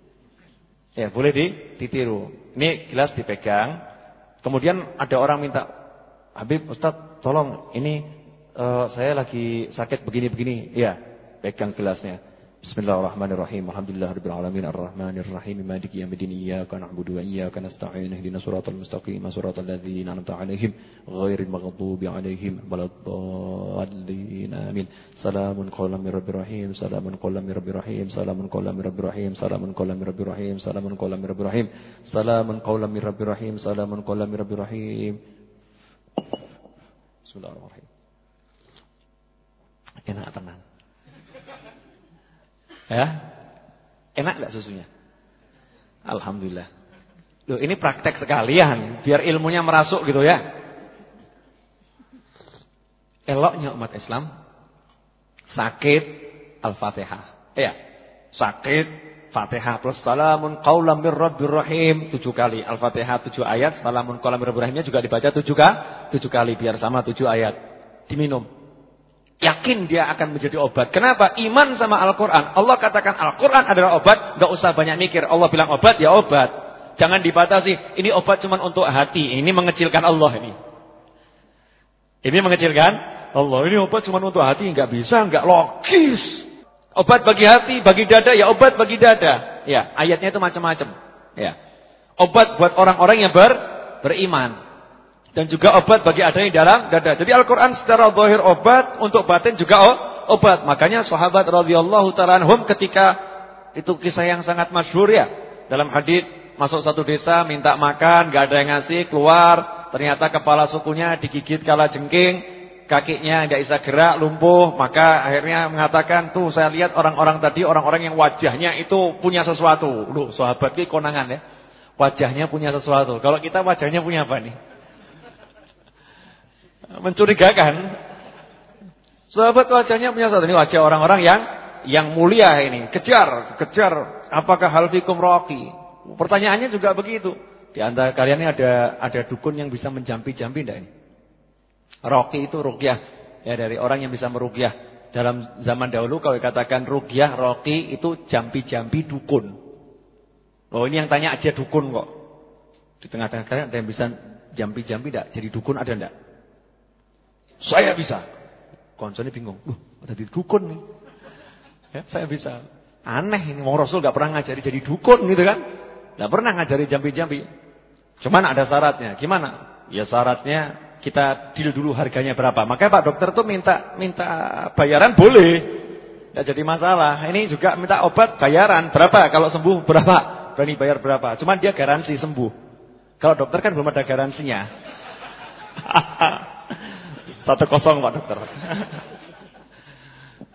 Ya, boleh ditiru. Ini gelas dipegang. Kemudian ada orang minta, Habib, Ustaz, tolong ini Uh, saya lagi sakit begini-begini. Ya, pegang gelasnya. Bismillahirrahmanirrahim. Alhamdulillahirabbil alamin arrahmanir rahim maliki yaumiddin iyyaka na'budu wa iyyaka nasta'in ihdinas siratal mustaqim siratal ladzina an'amta 'alaihim ghairil maghdubi 'alaihim waladdallin. Amin. Salamun qawlan mir rabbir rahim. Salamun qawlan mir rabbir rahim. Salamun qawlan mir rabbir rahim. Salamun qawlan mir rabbir rahim. Salamun qawlan mir rabbir rahim. Salamun qawlan mir rabbir rahim. Salamun qawlan mir rabbir rahim. Bismillahirrahmanirrahim. Enak tenang. Ya? Enak enggak susunya? Alhamdulillah. Loh, ini praktek sekalian, biar ilmunya merasuk gitu ya. Eloknya umat Islam sakit Al-Fatihah. Ya. Sakit Fatihah plus salamun qaulam mir rabbir rahim tujuh kali. Al-Fatihah tujuh ayat, salamun qaulam mir rabbir rahimnya juga dibaca tujuh kali, tujuh kali biar sama tujuh ayat. Diminum. Yakin dia akan menjadi obat. Kenapa? Iman sama Al-Quran. Allah katakan Al-Quran adalah obat. Gak usah banyak mikir. Allah bilang obat, ya obat. Jangan dibatasi. Ini obat cuma untuk hati. Ini mengecilkan Allah ini. Ini mengecilkan Allah. Ini obat cuma untuk hati. Gak bisa, gak logis. Obat bagi hati, bagi dada. Ya obat bagi dada. Ya, ayatnya itu macam-macam. Ya. Obat buat orang-orang yang ber, beriman. Dan juga obat bagi adanya dalam dada. Jadi Al-Quran secara zahir obat, untuk batin juga oh, obat. Makanya sahabat radhiyallahu ta'ala anhum ketika, itu kisah yang sangat masyhur ya. Dalam hadits, masuk satu desa, minta makan, gak ada yang ngasih, keluar. Ternyata kepala sukunya digigit kala jengking, kakinya gak bisa gerak, lumpuh. Maka akhirnya mengatakan, tuh saya lihat orang-orang tadi, orang-orang yang wajahnya itu punya sesuatu. Loh, sahabat ini konangan ya. Wajahnya punya sesuatu. Kalau kita wajahnya punya apa nih? Mencurigakan. Sahabat wajahnya punya satu. Ini wajah orang-orang yang yang mulia ini. Kejar, kejar. Apakah hal fikum raqi? Pertanyaannya juga begitu. Di antara kalian ini ada ada dukun yang bisa menjampi-jampi enggak ini? Raqi itu ruqyah. Ya, dari orang yang bisa meruqyah. Dalam zaman dahulu kalau dikatakan ruqyah, raqi itu jampi-jampi dukun. Oh, ini yang tanya aja dukun kok. Di tengah-tengah kalian ada yang bisa jampi-jampi enggak? Jadi dukun ada enggak? Saya bisa. Konsolnya bingung. Loh, ada di dukun nih. Ya, saya bisa. Aneh ini. Mau Rasul gak pernah ngajari jadi dukun gitu kan. Gak pernah ngajari jambi-jambi. Cuman ada syaratnya. Gimana? Ya syaratnya kita deal dulu harganya berapa. Makanya Pak dokter tuh minta minta bayaran boleh. Gak jadi masalah. Ini juga minta obat bayaran. Berapa? Kalau sembuh berapa? Berani bayar berapa? Cuman dia garansi sembuh. Kalau dokter kan belum ada garansinya. Satu kosong Pak dokter.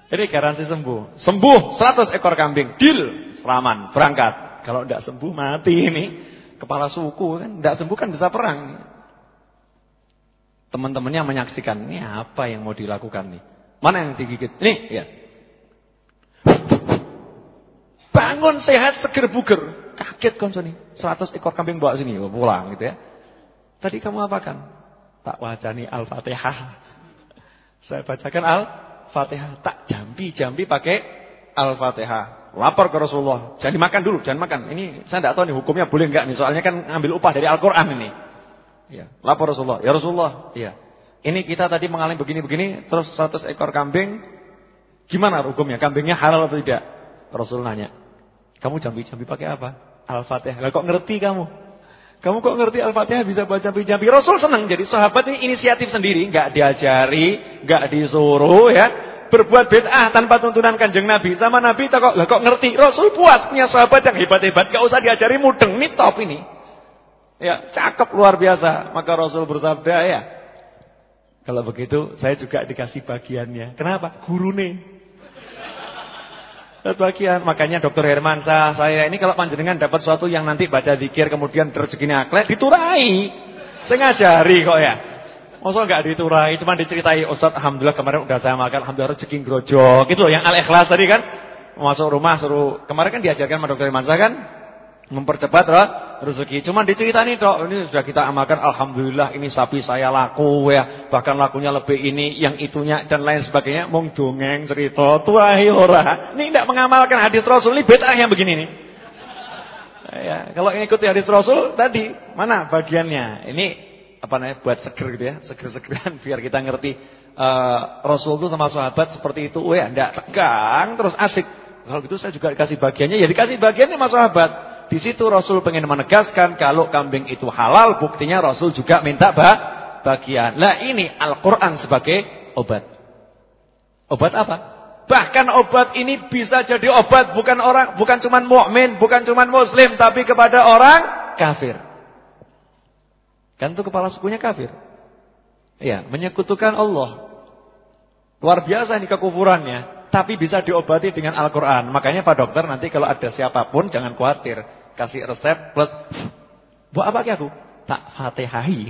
Ini garansi sembuh. Sembuh seratus ekor kambing. Deal. Selaman. Berangkat. Kalau tidak sembuh mati ini. Kepala suku kan. Tidak sembuh kan bisa perang. Teman-temannya menyaksikan. Ini apa yang mau dilakukan nih? Mana yang digigit? Nih ya. Bangun sehat seger buger. Kaget konco nih. seratus ekor kambing bawa sini. Pulang gitu ya. Tadi kamu apakan? Tak wajani Al-Fatihah. Saya bacakan Al-Fatihah. Tak jambi-jambi pakai Al-Fatihah. Lapor ke Rasulullah. Jangan dimakan dulu, jangan makan. Ini saya tidak tahu nih hukumnya boleh enggak nih. Soalnya kan ambil upah dari Al-Quran ini. Ya, lapor Rasulullah. Ya Rasulullah. Iya. Ini kita tadi mengalami begini-begini. Terus seratus ekor kambing. Gimana hukumnya? Kambingnya halal atau tidak? Rasul nanya. Kamu jambi-jambi pakai apa? Al-Fatihah. Lah kok ngerti kamu? Kamu kok ngerti Al-Fatihah bisa baca jambi-jambi? Rasul senang. Jadi sahabat ini inisiatif sendiri. Enggak diajari. Enggak disuruh ya. Berbuat bid'ah tanpa tuntunan Kanjeng Nabi. Sama Nabi tak kok, lah kok ngerti. Rasul puas punya sahabat yang hebat-hebat. Enggak usah diajari mudeng. Ini top ini. Ya cakep luar biasa. Maka Rasul bersabda ya. Kalau begitu saya juga dikasih bagiannya. Kenapa? Guru nih. Bagian. Makanya dokter Hermansyah saya ini kalau panjenengan dapat sesuatu yang nanti baca zikir kemudian rezekinya aklek diturai. Saya ngajari kok ya. Masa enggak diturai, cuma diceritai Ustaz alhamdulillah kemarin udah saya makan alhamdulillah rezeki grojok. Gitu loh yang al-ikhlas tadi kan. Masuk rumah suruh kemarin kan diajarkan sama dokter Hermansyah kan mempercepat rezeki. Cuma diceritain dok, ini sudah kita amalkan alhamdulillah ini sapi saya laku ya. Bahkan lakunya lebih ini, yang itunya dan lain sebagainya. Mung dongeng cerita tuahi ora. Ini tidak mengamalkan hadis Rasul, ini bid'ah yang begini nih. Ya, kalau ikuti hadis Rasul tadi, mana bagiannya? Ini apa namanya buat seger gitu ya, seger-segeran biar kita ngerti uh, Rasul itu sama sahabat seperti itu. Oh ya, enggak tegang terus asik. Kalau gitu saya juga dikasih bagiannya, ya dikasih bagiannya sama sahabat. Di situ Rasul pengen menegaskan kalau kambing itu halal, buktinya Rasul juga minta bah, bagian. Lah ini Al-Quran sebagai obat. Obat apa? Bahkan obat ini bisa jadi obat bukan orang, bukan cuman mukmin, bukan cuman muslim, tapi kepada orang kafir. Kan itu kepala sukunya kafir. Iya, menyekutukan Allah. Luar biasa ini kekufurannya. Tapi bisa diobati dengan Al-Quran. Makanya Pak Dokter nanti kalau ada siapapun jangan khawatir. Kasih resep plus buat apa aku? Tak Fatihahi.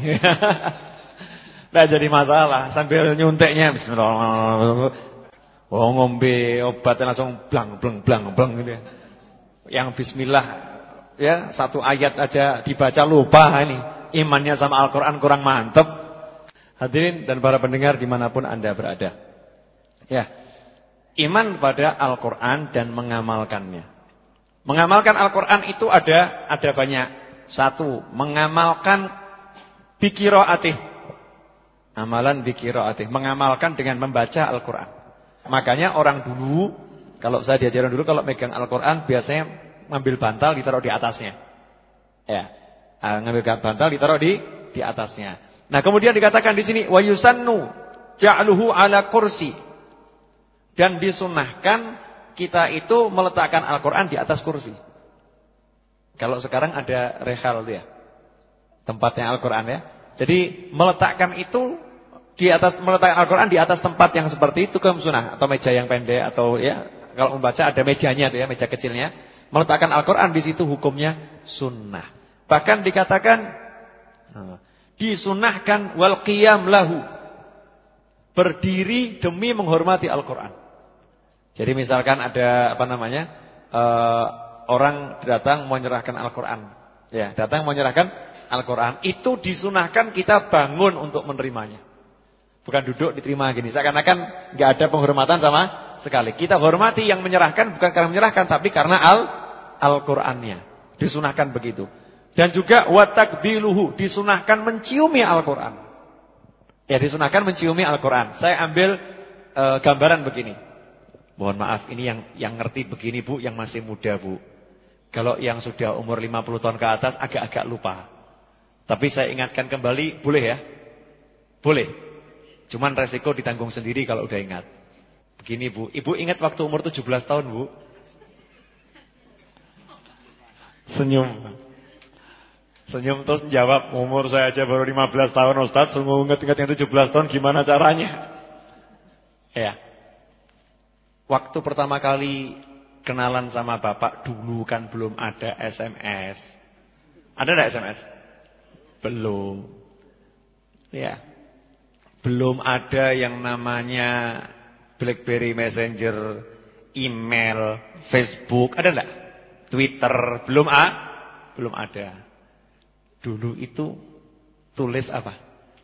Nah jadi masalah. Sambil nyunteknya bismillah. Oh ngombe obatnya langsung blang blang blang blang gitu ya. Yang bismillah ya satu ayat aja dibaca lupa ini. Imannya sama Al-Quran kurang mantep. Hadirin dan para pendengar dimanapun Anda berada. Ya. Iman pada Al-Quran dan mengamalkannya. Mengamalkan Al-Quran itu ada ada banyak. Satu, mengamalkan biqiraatih. Amalan biqiraatih, mengamalkan dengan membaca Al-Quran. Makanya orang dulu, kalau saya diajarin dulu kalau megang Al-Quran biasanya ngambil bantal ditaruh di atasnya. Ya, ngambil bantal ditaruh di di atasnya. Nah, kemudian dikatakan di sini wa yusannu ja'luhu ala kursi. Dan disunahkan kita itu meletakkan Al-Quran di atas kursi. Kalau sekarang ada rehal ya, tempatnya Al-Quran ya. Jadi meletakkan itu di atas, meletakkan Al-Quran di atas tempat yang seperti itu kan sunnah. Atau meja yang pendek atau ya, kalau membaca ada mejanya tuh ya, meja kecilnya. Meletakkan Al-Quran di situ hukumnya sunnah. Bahkan dikatakan disunahkan wal qiyam lahu, berdiri demi menghormati Al-Quran. Jadi misalkan ada apa namanya uh, orang datang mau menyerahkan Al-Quran, ya datang mau menyerahkan Al-Quran, itu disunahkan kita bangun untuk menerimanya, bukan duduk diterima gini. Seakan-akan nggak ada penghormatan sama sekali. Kita hormati yang menyerahkan bukan karena menyerahkan, tapi karena al Al-Qurannya. Disunahkan begitu. Dan juga watakbiluhu, disunahkan menciumi Al-Quran. Ya disunahkan menciumi Al-Quran. Saya ambil uh, gambaran begini. Mohon maaf, ini yang yang ngerti begini Bu, yang masih muda Bu. Kalau yang sudah umur lima puluh tahun ke atas agak-agak lupa. Tapi saya ingatkan kembali, boleh ya? Boleh. Cuman resiko ditanggung sendiri kalau udah ingat. Begini Bu, Ibu ingat waktu umur tujuh belas tahun Bu? Senyum. Senyum terus jawab, umur saya aja baru lima belas tahun Ustaz, sungguh ingat-ingat yang tujuh belas tahun gimana caranya? Ya. Waktu pertama kali kenalan sama bapak dulu kan belum ada S M S. Ada enggak S M S? Belum. Ya. Belum ada yang namanya BlackBerry Messenger, email, Facebook, ada enggak? Twitter, belum ah? Belum ada. Dulu itu tulis apa?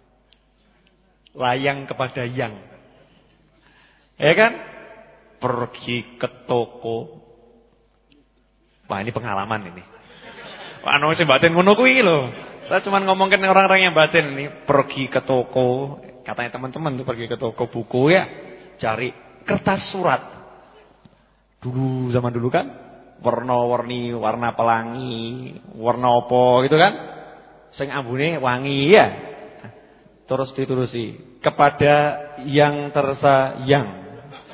Layang kepada yang. Ya kan? Pergi ke toko. Wah, ini pengalaman ini. Wah, anu sing batin ngono kuwi lho. Saya cuma ngomongin orang-orang yang batin ini. Pergi ke toko. Katanya teman-teman tuh pergi ke toko buku ya. Cari kertas surat. Dulu, zaman dulu kan. Warna-warni, warna pelangi. Warna apa gitu kan. Sing ambune wangi ya. Terus diturusi. Kepada yang tersayang.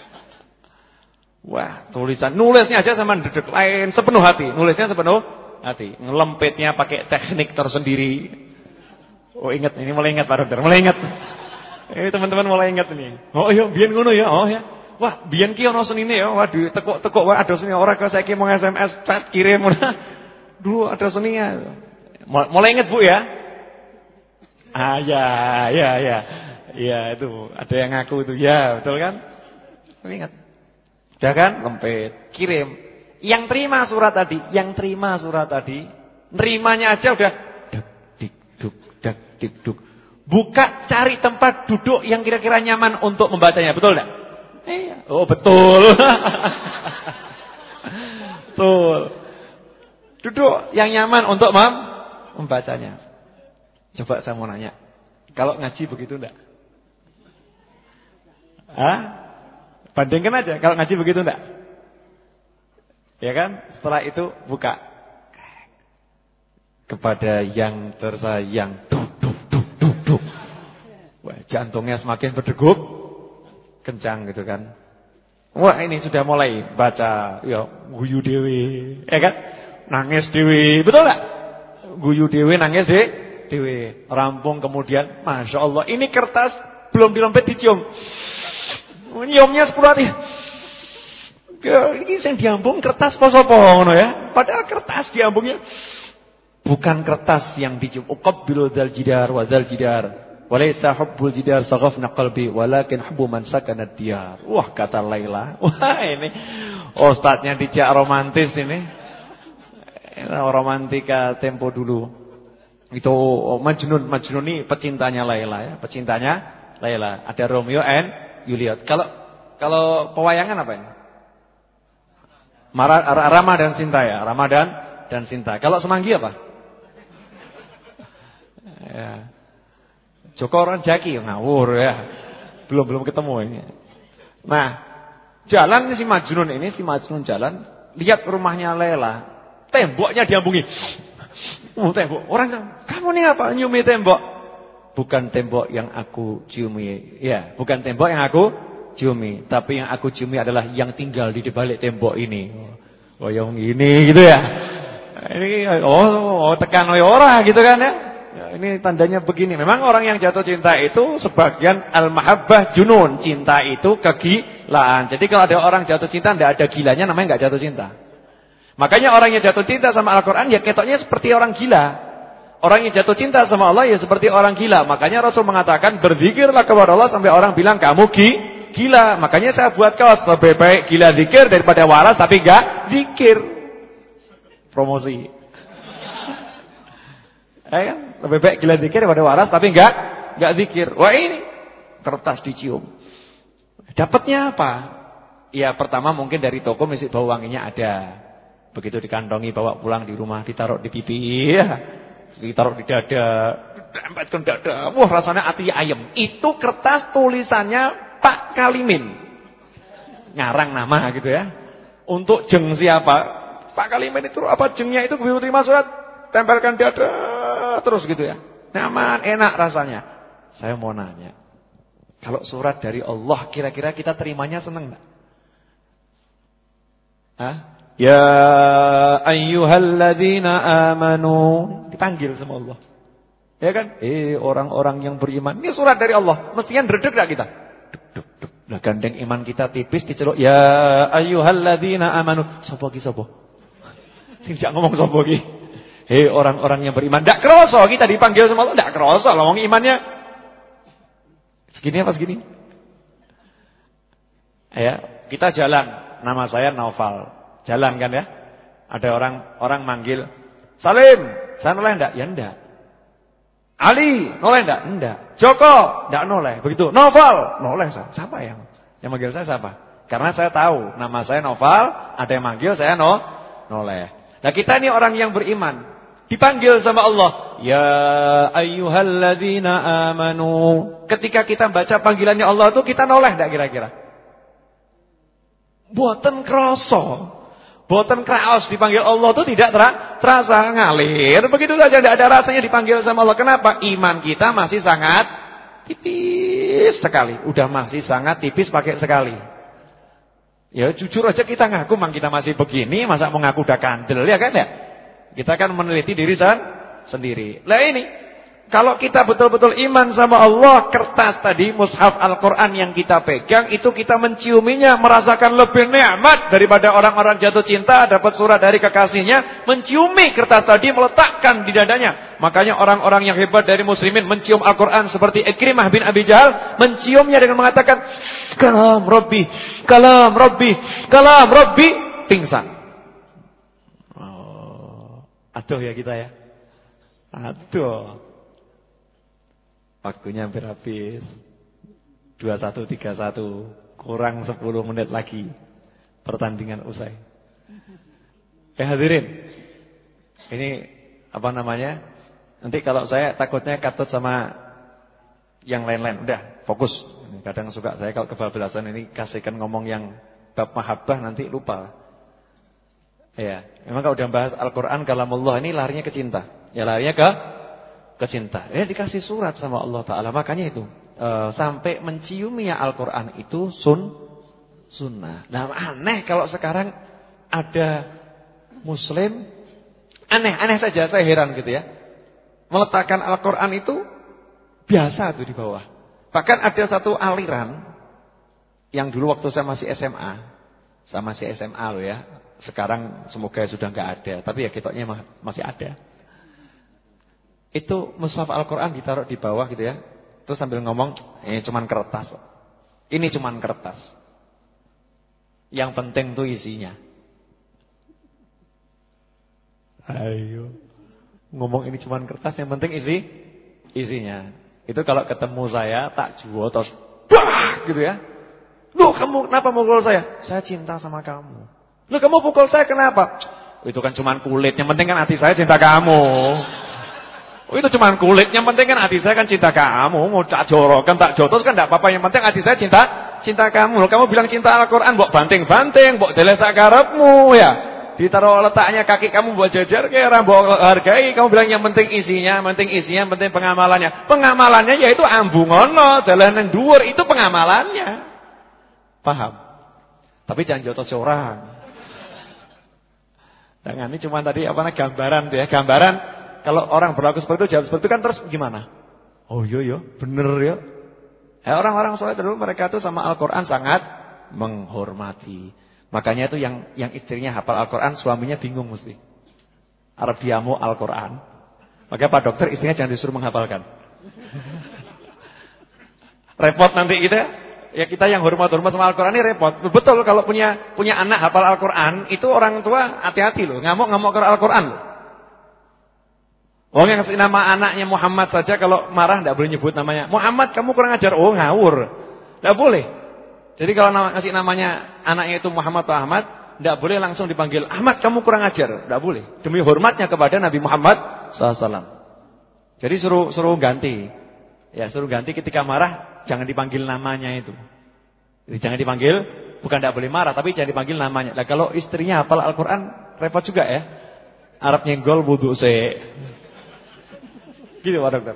Wah, tulisan. Nulisnya aja sama dedek lain. Sepenuh hati. Nulisnya sepenuh hati. Ngelempitnya pakai teknik tersendiri. Oh ingat. Ini mulai ingat Pak Dokter. Mulai ingat. Ini teman-teman mulai ingat ini. Oh iya, biyen ngono ya. Oh ya. Wah, biyen ki ono senine ya. Waduh, tekuk-tekuk wae ada seni ora kok saiki mau S M S chat kirim. Dulu ada seninya. Mulai ingat Bu ya? Ah ya, ya, ya. Ya itu, ada yang ngaku itu. Ya, betul kan? Ingat. Udah kan? Lempit, kirim. Yang terima surat tadi, yang terima surat tadi, nerimanya aja udah dak dik duk dak dik duk. Buka cari tempat duduk yang kira-kira nyaman untuk membacanya, betul enggak? Iya. Oh, betul. Betul. Duduk yang nyaman untuk mem membacanya. Coba saya mau nanya. Kalau ngaji begitu enggak? Hah? Bandingkan aja kalau ngaji begitu enggak? Ya kan? Setelah itu buka. Kepada yang tersayang. Duk duk duk duk duk. Wah, jantungnya semakin berdegup kencang gitu kan. Wah, ini sudah mulai baca ya guyu dhewe, ya kan? Nangis dhewe, betul enggak? Guyu dhewe, nangis dhewe, dhewe. Rampung kemudian, Masya Allah, ini kertas belum dilempit dicium. Nyiumnya sepuluh hati. Ini yang diambung kertas apa ngono ya? Padahal kertas diambungnya bukan kertas yang dicium. Uqabbilu dzal jidar wa dzal jidar. Walaysa hubbul jidar saghafna qalbi walakin hubbu man sakana diyar. Wah, kata Laila. Wah, ini ustadznya dijak romantis ini. Romantika tempo dulu. Itu Majnun, Majnun ini pecintanya Laila ya, pecintanya Laila. Ada Romeo and Juliet. Kalau kalau pewayangan apa ini? Mara, Rama dan Sinta ya, Ramadan dan Sinta. Kalau Semanggi apa? Ya. Joko orang Jaki ngawur ya. Belum belum ketemu ini. Nah, jalan si Majnun ini, si Majnun jalan, lihat rumahnya Laila, temboknya diambungi. Oh, tembok. Orang, kamu nih apa nyumi tembok? Bukan tembok yang aku ciumi. Ya, bukan tembok yang aku ciumi, tapi yang aku ciumi adalah yang tinggal di balik tembok ini. Oh, yang ini gitu ya. Ini oh, oh tekan ora gitu kan ya. Ya, ini tandanya begini. Memang orang yang jatuh cinta itu sebagian al-mahabbah junun. Cinta itu kegilaan. Jadi kalau ada orang jatuh cinta tidak ada gilanya, namanya enggak jatuh cinta. Makanya orang yang jatuh cinta sama Al-Quran ya ketoknya seperti orang gila. Orang yang jatuh cinta sama Allah ya seperti orang gila. Makanya Rasul mengatakan berzikirlah kepada Allah sampai orang bilang kamu gi, gila. Makanya saya buat kaos lebih baik gila zikir daripada waras tapi enggak zikir. Promosi. Ya kan? Lebih baik gila zikir daripada waras tapi enggak enggak zikir. Wah, ini kertas dicium. Dapatnya apa? Ya pertama mungkin dari toko mesti bau wanginya ada. Begitu dikantongi bawa pulang di rumah ditaruh di pipi ya. Ditaruh di dada, ditempelkan dada. Wah, rasanya hati ayam. Itu kertas tulisannya Pak Kalimin. Ngarang nama gitu ya. Untuk jeng siapa? Pak Kalimin itu apa jengnya itu begitu terima surat tempelkan dada terus gitu ya. Nyaman, enak rasanya. Saya mau nanya. Kalau surat dari Allah kira-kira kita terimanya seneng enggak? Hah? Ya ayyuhalladzina amanu. Dipanggil sama Allah. Ya kan? Eh orang-orang yang beriman. Ini surat dari Allah. Mestinya dredeg enggak kita? Duk duk duk Lah gandeng iman kita tipis diceluk ya ayyuhalladzina amanu. Sopo ki sopo? Sing jak ngomong sopo ki? Hei orang-orang yang beriman, ndak kroso kita dipanggil sama Allah, ndak kroso lah wong imannya segini apa segini? Ya, kita jalan, nama saya Naufal. Jalan kan ya? Ada orang orang manggil, "Salim, saya noleh ndak?" Ya ndak. "Ali, noleh ndak?" Ndak. "Joko, ndak noleh." Begitu. "Naufal, noleh saya." Siapa yang yang manggil saya siapa? Karena saya tahu nama saya Naufal, ada yang manggil saya no noleh. Nah, kita ini orang yang beriman. Dipanggil sama Allah, ya ayyuhalladzina amanu. Ketika kita baca panggilannya Allah itu kita noleh enggak kira-kira? Boten kroso. Boten kraos dipanggil Allah itu tidak ter terasa ngalir. Begitu saja tidak ada rasanya dipanggil sama Allah. Kenapa? Iman kita masih sangat tipis sekali. Udah masih sangat tipis pakai sekali. Ya jujur aja kita ngaku mang kita masih begini, masa mau ngaku udah kandel ya kan ya? Kita kan meneliti diri sendiri. Lah ini, kalau kita betul-betul iman sama Allah, kertas tadi, mushaf Al-Quran yang kita pegang, itu kita menciuminya, merasakan lebih nikmat daripada orang-orang jatuh cinta, dapat surat dari kekasihnya, menciumi kertas tadi, meletakkan di dadanya. Makanya orang-orang yang hebat dari muslimin mencium Al-Quran seperti Ikrimah bin Abi Jahal, menciumnya dengan mengatakan, kalam Rabbi, kalam Rabbi, kalam Rabbi, pingsan. Aduh ya kita ya. Aduh. Waktunya hampir habis. dua puluh satu tiga puluh satu. Kurang sepuluh menit lagi. Pertandingan usai. Eh hadirin. Ini apa namanya? Nanti kalau saya takutnya katut sama yang lain-lain. Udah fokus. Kadang suka saya kalau kebablasan ini kasihkan ngomong yang bab mahabbah nanti lupa. Ya, memang kalau udah bahas Al-Quran, kalamullah ini larinya ke cinta. Ya larinya ke ke cinta. Ya dikasih surat sama Allah Ta'ala. Makanya itu e, sampai menciumnya Al-Quran itu sun sunnah. Nah aneh kalau sekarang ada muslim, aneh-aneh saja, saya heran gitu ya. Meletakkan Al-Quran itu biasa tuh di bawah. Bahkan ada satu aliran yang dulu waktu saya masih S M A. Saya masih S M A loh ya. Sekarang semoga sudah enggak ada, tapi ya kitoknya masih ada. Itu mushaf Al-Quran ditaruh di bawah gitu ya. Terus sambil ngomong, ini cuman kertas. Ini cuman kertas. Yang penting tuh isinya. Ayo. Ngomong ini cuman kertas, yang penting isi isinya. Itu kalau ketemu saya tak jual terus bah gitu ya. Loh kamu kenapa mukul saya? Saya cinta sama kamu. Loh kamu pukul saya kenapa? Oh, itu kan cuman kulit, yang penting kan hati saya cinta kamu. Oh itu cuman kulit, yang penting kan hati saya kan cinta kamu. Mau tak jorokan tak jotos kan enggak apa-apa, yang penting hati saya cinta cinta kamu. Loh kamu bilang cinta Al-Qur'an mbok banting-banting, mbok deleh sak karepmu ya. Ditaruh letaknya kaki kamu buat jajar kira mbok hargai, kamu bilang yang penting isinya, yang penting isinya, yang penting pengamalannya. Pengamalannya yaitu ambungono, dalan nang dhuwur itu pengamalannya. Paham? Tapi jangan jotos orang. Jangan, ini cuma tadi apa namanya gambaran tuh ya, gambaran kalau orang berlaku seperti itu, jawab seperti itu kan terus gimana? Oh iya iya, bener ya. Eh, orang-orang soleh dulu mereka tuh sama Al-Quran sangat menghormati. Makanya itu yang yang istrinya hafal Al-Quran, suaminya bingung mesti. Arabiamu Al-Quran. Makanya Pak Dokter istrinya jangan disuruh menghafalkan. Repot nanti kita. Ya kita yang hormat-hormat sama Al-Quran ini repot. Betul kalau punya punya anak hafal Al-Quran, itu orang tua hati-hati loh. Ngamuk-ngamuk ke Al-Quran loh. Orang yang ngasih nama anaknya Muhammad saja kalau marah tidak boleh nyebut namanya. Muhammad kamu kurang ajar. Oh ngawur. Tidak boleh. Jadi kalau ngasih namanya anaknya itu Muhammad atau Ahmad, tidak boleh langsung dipanggil Ahmad kamu kurang ajar. Tidak boleh. Demi hormatnya kepada Nabi Muhammad shallallahu alaihi wasallam. Jadi suruh suruh ganti. Ya suruh ganti ketika marah. Jangan dipanggil namanya itu. Jadi jangan dipanggil, bukan tidak boleh marah, tapi jangan dipanggil namanya. Nah kalau istrinya hafal Al-Quran, repot juga ya. Arab nyenggol wudu se. Gitu Pak Dokter.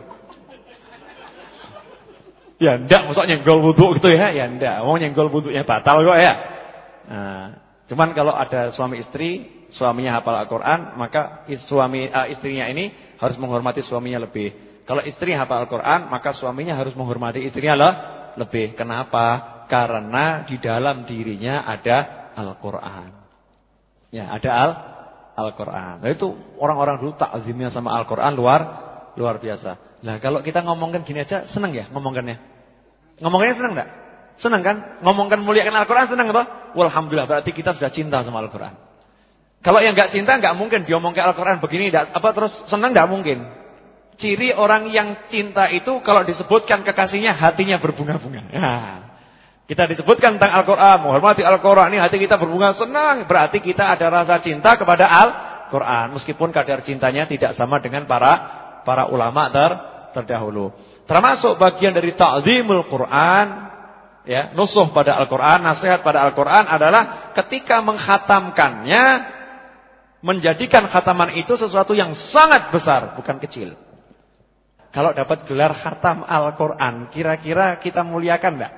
Ya enggak, maksudnya nyenggol wudu gitu ya. Ya enggak, mau nyenggol wudunya batal kok ya. Nah, cuman kalau ada suami istri, suaminya hafal Al-Quran, maka suami uh, istrinya ini harus menghormati suaminya lebih. Kalau istri hafal Al-Quran, maka suaminya harus menghormati istrinya lah lebih. Kenapa? Karena di dalam dirinya ada Al-Quran. Ya, ada Al Al-Quran. Nah itu orang-orang dulu takzimnya sama Al-Quran luar luar biasa. Nah kalau kita ngomongkan gini aja senang ya ngomongkannya. Ngomongkannya senang enggak? Senang kan? Ngomongkan muliakan Al-Quran senang apa? Walhamdulillah berarti kita sudah cinta sama Al-Quran. Kalau yang enggak cinta enggak mungkin diomongkan Al-Quran begini enggak, apa terus senang enggak mungkin. Ciri orang yang cinta itu kalau disebutkan kekasihnya hatinya berbunga-bunga. Nah, kita disebutkan tentang Al-Quran, menghormati Al-Quran, ini hati kita berbunga senang. Berarti kita ada rasa cinta kepada Al-Quran. Meskipun kadar cintanya tidak sama dengan para para ulama ter, terdahulu. Termasuk bagian dari ta'zimul Quran, ya, nusuh pada Al-Quran, nasihat pada Al-Quran adalah ketika menghatamkannya, menjadikan khataman itu sesuatu yang sangat besar, bukan kecil. Kalau dapat gelar khatam Al-Quran, kira-kira kita muliakan enggak?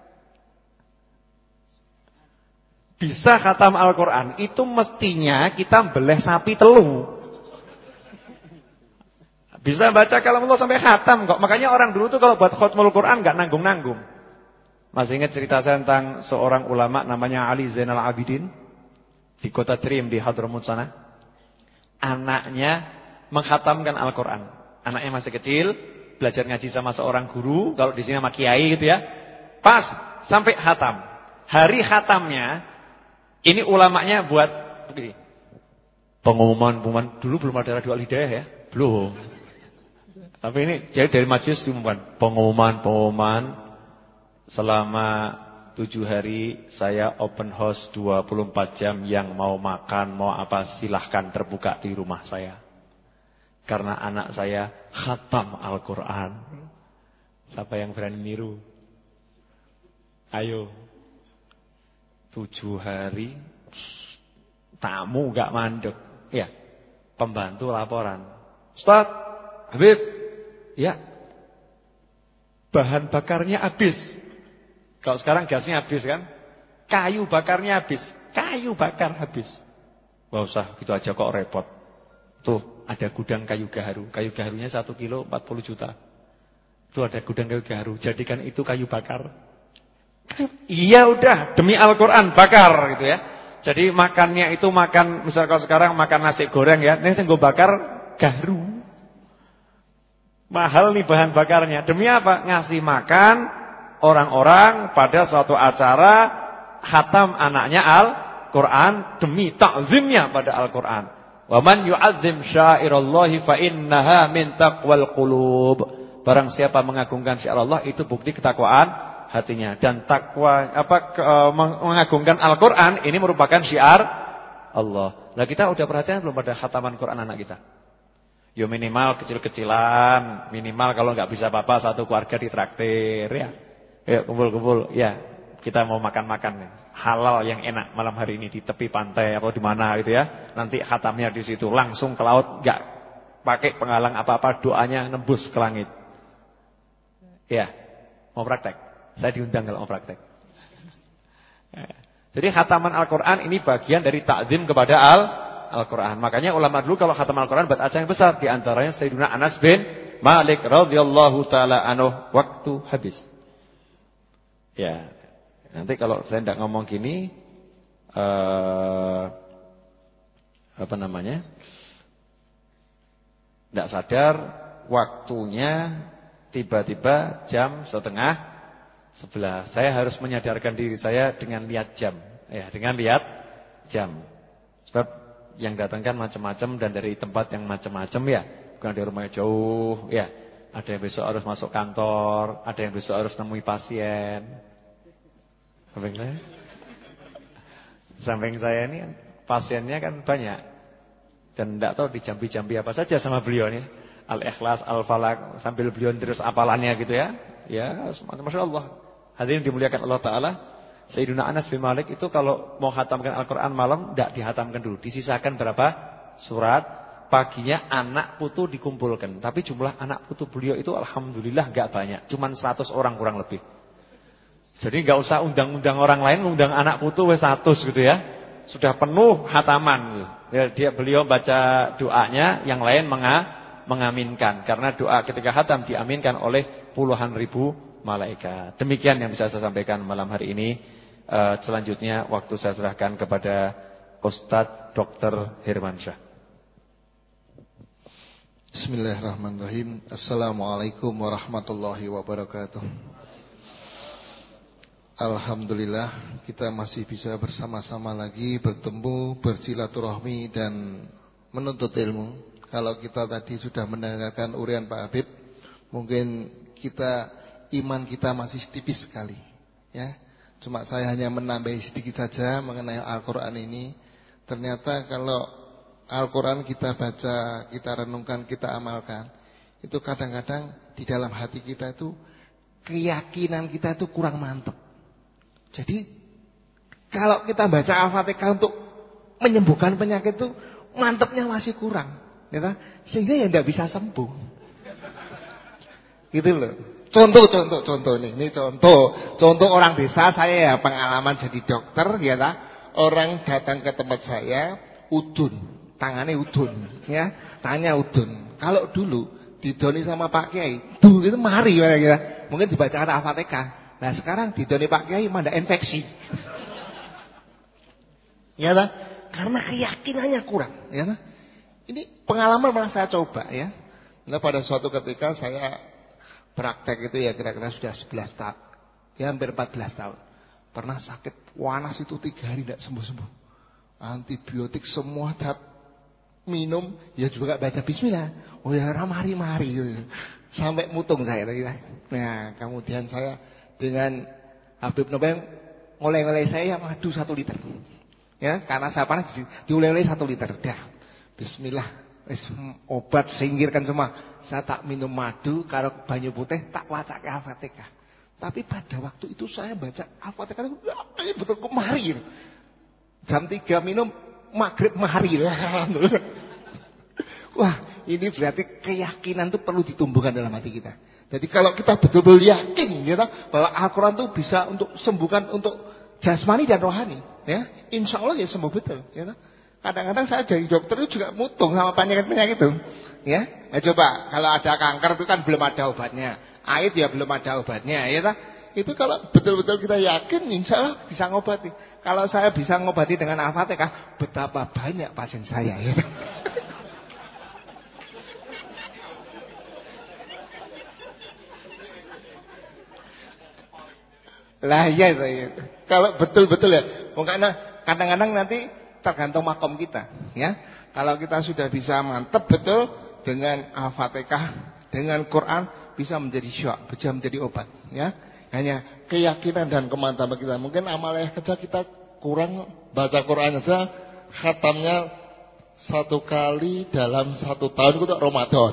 Bisa khatam Al-Quran, itu mestinya kita beleh sapi telu. Bisa baca kalamullah sampai khatam kok. Makanya orang dulu tuh kalau buat khatmul Quran enggak nanggung-nanggung. Masih ingat cerita saya tentang seorang ulama namanya Ali Zainal Abidin di kota Trim di Hadramut sana. Anaknya menghatamkan Al-Quran. Anaknya masih kecil, belajar ngaji sama seorang guru, kalau di sini sama kiai gitu ya. Pas sampai khatam. Hari khatamnya ini ulamanya buat begini. Pengumuman-pengumuman dulu belum ada radio Al-Hidayah ya, belum. Tapi ini jadi dari majelis diumumkan pengumuman-pengumuman selama tujuh hari saya open house dua puluh empat jam, yang mau makan mau apa silahkan terbuka di rumah saya. Karena anak saya khatam Al-Quran. Siapa yang berani niru? Ayo. Tujuh hari tamu gak mandek. Ya, pembantu laporan. Ustaz, Habib, ya, bahan bakarnya habis. Kalau sekarang gasnya habis kan? Kayu bakarnya habis. Kayu bakar habis. Gak usah gitu aja kok repot. Tuh ada gudang kayu gaharu. Kayu gaharunya satu kilo empat puluh juta. Tuh ada gudang kayu gaharu. Jadikan itu kayu bakar. Iya udah, demi Al-Quran bakar gitu ya. Jadi makannya itu makan, misal kalau sekarang makan nasi goreng ya, ini saya bakar gaharu. Mahal nih bahan bakarnya. Demi apa? Ngasih makan orang-orang pada suatu acara khatam anaknya Al-Quran, demi takzimnya pada Al-Quran. Wa man yu'azzim sya'irallahi fa innaha min taqwal qulub. Barang siapa mengagungkan syiar Allah, itu bukti ketakwaan hatinya. Dan takwa apa ke, mengagungkan Al-Qur'an ini merupakan syiar Allah. Lah kita udah perhatian belum pada khataman Quran anak kita? Yo minimal kecil-kecilan, minimal kalau enggak bisa apa-apa satu keluarga ditraktir ya. Ya kumpul-kumpul ya. Kita mau makan-makan halal yang enak malam hari ini di tepi pantai atau di mana gitu ya. Nanti khatamnya di situ, langsung ke laut, enggak pakai penghalang apa-apa, doanya nembus ke langit. Ya, mau praktek. Saya diundang kalau mau praktek. Jadi khataman Al-Quran ini bagian dari takzim kepada Al Al-Quran. Makanya ulama dulu kalau khatam Al-Quran buat acara yang besar, di antaranya Sayyidina Anas bin Malik radhiyallahu taala anhu waktu habis. Ya. Nanti kalau saya tidak ngomong gini, uh, apa namanya, tidak sadar waktunya tiba-tiba jam setengah sebelas. Saya harus menyadarkan diri saya dengan lihat jam, ya, dengan lihat jam. Sebab yang datang kan macam-macam dan dari tempat yang macam-macam ya, bukan dari rumahnya jauh, ya. Ada yang besok harus masuk kantor, ada yang besok harus nemui pasien. Samping saya, samping saya ini pasiennya kan banyak dan tidak tahu dijambi-jambi apa saja sama beliau nih. Al-Ikhlas, Al-Falaq, sambil beliau terus apalannya gitu ya. Ya, masya Allah. Hadirin dimuliakan Allah Taala. Sayyidina Anas bin Malik itu kalau mau khatamkan Al-Quran malam tidak dihatamkan dulu, disisakan berapa surat. Paginya anak putu dikumpulkan. Tapi jumlah anak putu beliau itu alhamdulillah enggak banyak, cuman seratus orang kurang lebih. Jadi enggak usah undang-undang orang lain, undang anak putu wes seratus gitu ya. Sudah penuh khataman. Ya, dia beliau baca doanya, yang lain menga, mengaminkan. Karena doa ketika khatam diaminkan oleh puluhan ribu malaikat. Demikian yang bisa saya sampaikan malam hari ini. Uh, selanjutnya waktu saya serahkan kepada Ustadz Doktor Hirmansyah. Bismillahirrahmanirrahim. Assalamualaikum warahmatullahi wabarakatuh. Alhamdulillah kita masih bisa bersama-sama lagi, bertemu, bersilaturahmi dan menuntut ilmu. Kalau kita tadi sudah mendengarkan urian Pak Habib, mungkin kita iman kita masih tipis sekali, ya. Cuma saya hanya menambahi sedikit saja mengenai Al-Quran ini. Ternyata kalau Al-Quran kita baca, kita renungkan, kita amalkan, itu kadang-kadang di dalam hati kita itu keyakinan kita itu kurang mantap. Jadi kalau kita baca Al-Fatihah untuk menyembuhkan penyakit itu mantapnya masih kurang, ya, sehingga ya tidak bisa sembuh. Gitu loh. Contoh, contoh, contoh nih, ini contoh, contoh orang desa saya ya pengalaman jadi dokter, ya tak? Orang datang ke tempat saya, udun, tangannya udun, ya, tanya udun. Kalau dulu didoni sama Pak Kiai, tuh itu mari, kira-kira, mungkin dibacakan Al-Fatihah. Nah sekarang didoni Pak Kiai mana infeksi, ya tak? Karena keyakinannya kurang, ya tak? Ini pengalaman pernah saya coba, ya. Nah pada suatu ketika saya praktek itu ya kira-kira sudah sebelas tahun, ya hampir empat belas tahun. Pernah sakit panas itu tiga hari tidak sembuh-sembuh. Antibiotik semua dat minum, ya juga baca bismillah. Oh ya mari-mari. Sampai mutung saya. Nah kemudian saya dengan Habib Nobel ngoleh-ngoleh saya madu satu liter. Ya karena saya panas dioleh-oleh satu liter. Dah bismillah. Obat singkirkan semua. Saya tak minum madu, kalau banyu putih tak baca ke Al-Fatihah. Tapi pada waktu itu saya baca Al-Fatihah itu betul kemari. Jam tiga minum, maghrib mari. Wah, ini berarti keyakinan itu perlu ditumbuhkan dalam hati kita. Jadi kalau kita betul-betul yakin, ya, bahwa Al-Quran itu bisa untuk sembuhkan untuk jasmani dan rohani, ya, insya Allah ya sembuh betul. Ya. Kadang-kadang saya jadi dokter itu juga mutung sama penyakit-penyakit itu. Ya, nah, coba kalau ada kanker itu kan belum ada obatnya, A I D ya belum ada obatnya, ya tak? Itu kalau betul-betul kita yakin, insya Allah bisa ngobati. Kalau saya bisa ngobati dengan Al-Fatihah, betapa banyak pasien saya, ya. Lah iya, ya. Kalau betul-betul ya, makanya kadang-kadang nanti tergantung makom kita, ya. Kalau kita sudah bisa mantep betul dengan Al-Fatihah, dengan Quran bisa menjadi syifa, bisa menjadi obat, ya. Hanya keyakinan dan kemantapan kita. Mungkin amalnya kerja kita kurang, baca Quran saja khatamnya satu kali dalam satu tahun itu Ramadan.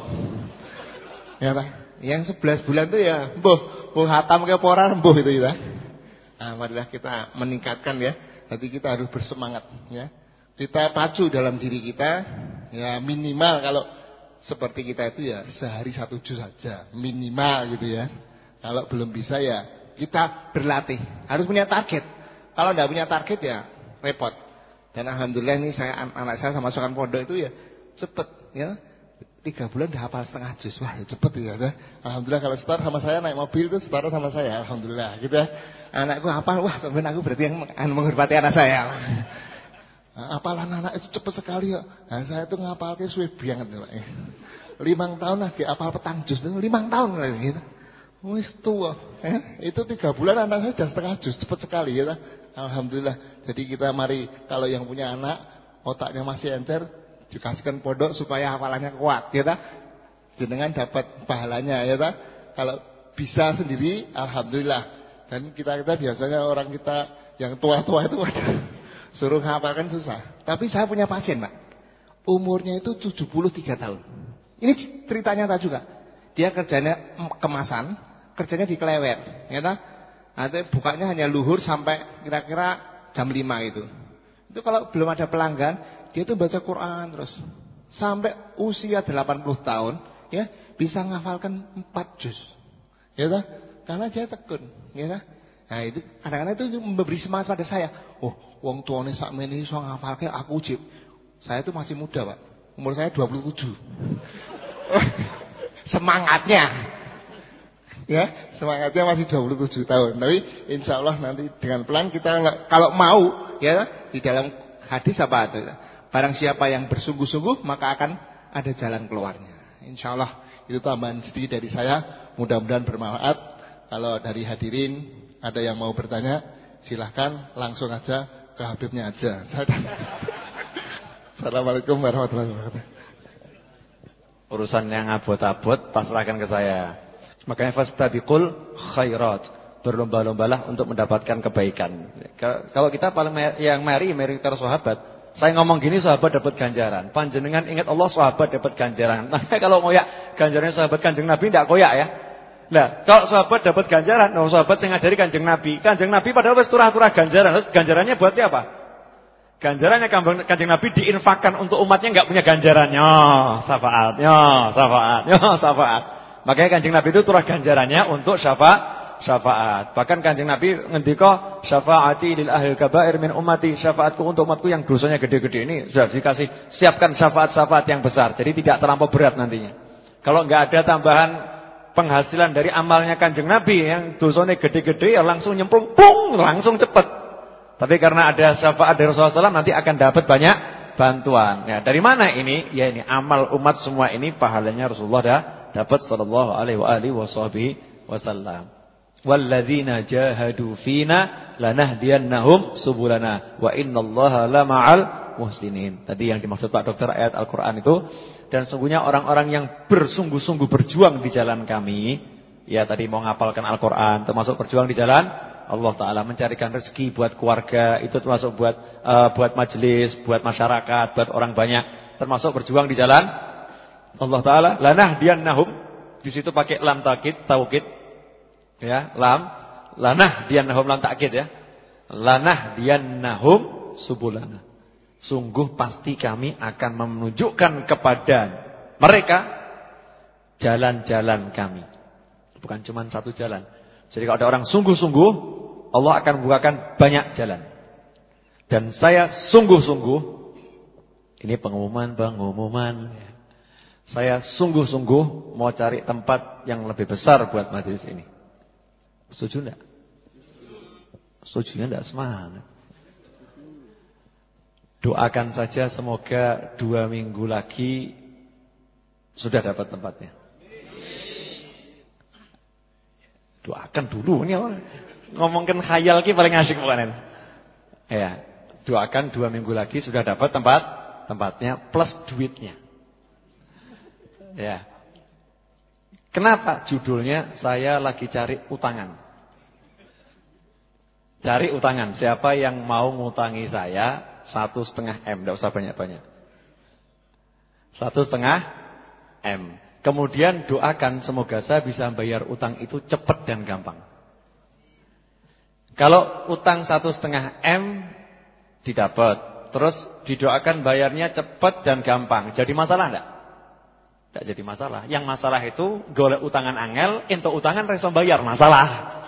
Ya, yang sebelas bulan itu ya, mbuh, mbuh khatam ke ora mbuh itu ya. Nah, marilah kita meningkatkan ya. Jadi kita harus bersemangat, ya. Kita pacu dalam diri kita, ya minimal kalau seperti kita itu ya sehari satu juz saja minimal gitu ya. Kalau belum bisa ya kita berlatih. Harus punya target. Kalau tidak punya target ya repot. Dan alhamdulillah ini saya anak saya sama masukan pondok itu ya cepet ya. Tiga bulan udah hafal setengah juz. Wah ya cepet ya. Alhamdulillah kalau setara sama saya naik mobil itu setara sama saya. Alhamdulillah gitu ya. Anakku hafal, wah temen aku berarti yang menghormati anak saya. Nah, apalan anak itu cepat sekali ya. Nah, saya itu ngapalke suwe banget ya, Pak. Limang tahun lagi apal petang juz, limang tahun lagi gitu. Wis tua. Eh, itu tiga bulan anak saya sudah setengah juz, cepat sekali ya. Alhamdulillah. Jadi kita mari kalau yang punya anak otaknya masih encer, dikasihkan pondok supaya hafalannya kuat, ya ta? Jenengan dapat pahalanya, ya ta? Kalau bisa sendiri alhamdulillah. Dan kita-kita biasanya orang kita yang tua-tua itu ada suruh hafalkan susah. Tapi saya punya pasien, Pak. Umurnya itu tujuh puluh tiga tahun. Ini ceritanya nyata juga. Dia kerjanya kemasan, kerjanya di Klewer, ya ta? Nanti bukanya hanya luhur sampai kira-kira jam lima itu. Itu kalau belum ada pelanggan, dia tuh baca Quran terus. Sampai usia delapan puluh tahun, ya, bisa menghafalkan empat juz. Ya ta? Karena dia tekun, ya ta? Nah, itu kadang-kadang itu memberi semangat pada saya. Oh, wong tuane sakmene iso ngafalke aku ujib. Saya itu masih muda, Pak. Umur saya dua puluh tujuh. Semangatnya. Ya, semangatnya masih dua puluh tujuh tahun. Tapi insya Allah nanti dengan pelan kita kalau mau ya, di dalam hadis apa ada? Barang siapa yang bersungguh-sungguh maka akan ada jalan keluarnya. Insya Allah itu tambahan sedikit dari saya. Mudah-mudahan bermanfaat. Kalau dari hadirin ada yang mau bertanya, silahkan langsung aja ke Habibnya aja. Assalamualaikum warahmatullahi wabarakatuh. Urusan yang abot-abot pasrahkan ke saya. Makanya fastabiqul khairat, berlomba-lombalah untuk mendapatkan kebaikan. Kalau kita paling yang mari mari para sahabat. Saya ngomong gini sahabat dapat ganjaran. Panjenengan ingat Allah sahabat dapat ganjaran. Nah, kalau ngoyak ganjarannya sahabat Kanjeng Nabi tidak koyak ya. Nah, kalau sahabat dapat ganjaran, no, sahabat yang ngajari Kanjeng Nabi. Kanjeng Nabi padahal wis turah-turah ganjaran. Terus ganjarannya buat siapa? Ganjarannya Kanjeng Nabi diinfakkan untuk umatnya enggak punya ganjarannya. Syafaat, ya, syafaat, ya, syafaat. Makanya Kanjeng Nabi itu turah ganjarannya untuk syafaat, syafaat. Bahkan Kanjeng Nabi ngendika syafaati lil ahli kabair min ummati, syafaatku untuk umatku yang dosanya gede-gede ini sudah dikasih siapkan syafaat-syafaat yang besar. Jadi tidak terlampau berat nantinya. Kalau enggak ada tambahan penghasilan dari amalnya Kanjeng Nabi yang dosanya gede-gede ya langsung nyemplung, pung, langsung cepat. Tapi karena ada syafaat dari Rasulullah shallallahu alaihi wasallam nanti akan dapat banyak bantuan. Ya, dari mana ini? Ya ini amal umat semua ini pahalanya Rasulullah dah dapat sallallahu alaihi wasallam. Walladzina jahadu fina lanahdiyannahum subulana wa innallaha lama'al muhsinin. Tadi yang dimaksud Pak Dokter ayat Al-Qur'an itu, dan sungguhnya orang-orang yang bersungguh-sungguh berjuang di jalan kami, ya tadi mau ngapalkan Al-Qur'an, termasuk berjuang di jalan Allah Ta'ala, mencarikan rezeki buat keluarga, itu termasuk buat uh, buat majelis, buat masyarakat, buat orang banyak, termasuk berjuang di jalan Allah Ta'ala. Lanahdiyannahum, di situ pakai lam taukid, taukid, ya, lam, lanahdiyannahum, lam taukid ya, lanahdiyannahum subulana. Sungguh pasti kami akan menunjukkan kepada mereka jalan-jalan kami. Bukan cuma satu jalan. Jadi kalau ada orang sungguh-sungguh, Allah akan bukakan banyak jalan. Dan saya sungguh-sungguh, ini pengumuman-pengumuman, saya sungguh-sungguh mau cari tempat yang lebih besar buat majelis ini. Setuju enggak? Setujunya enggak semangat. Doakan saja semoga dua minggu lagi sudah dapat tempatnya. Doakan dulu ini orang ngomongkan khayal ki paling asik bukan? Ya, doakan dua minggu lagi sudah dapat tempat tempatnya plus duitnya. Ya. Kenapa judulnya saya lagi cari utangan? Cari utangan. Siapa yang mau ngutangi saya satu setengah M, tidak usah banyak-banyak. Satu setengah M. Kemudian doakan semoga saya bisa bayar utang itu cepat dan gampang. Kalau utang satu setengah M didapat, terus didoakan bayarnya cepat dan gampang, jadi masalah enggak? Tidak jadi masalah. Yang masalah itu golek utangan angel, ento utangan reso bayar, masalah.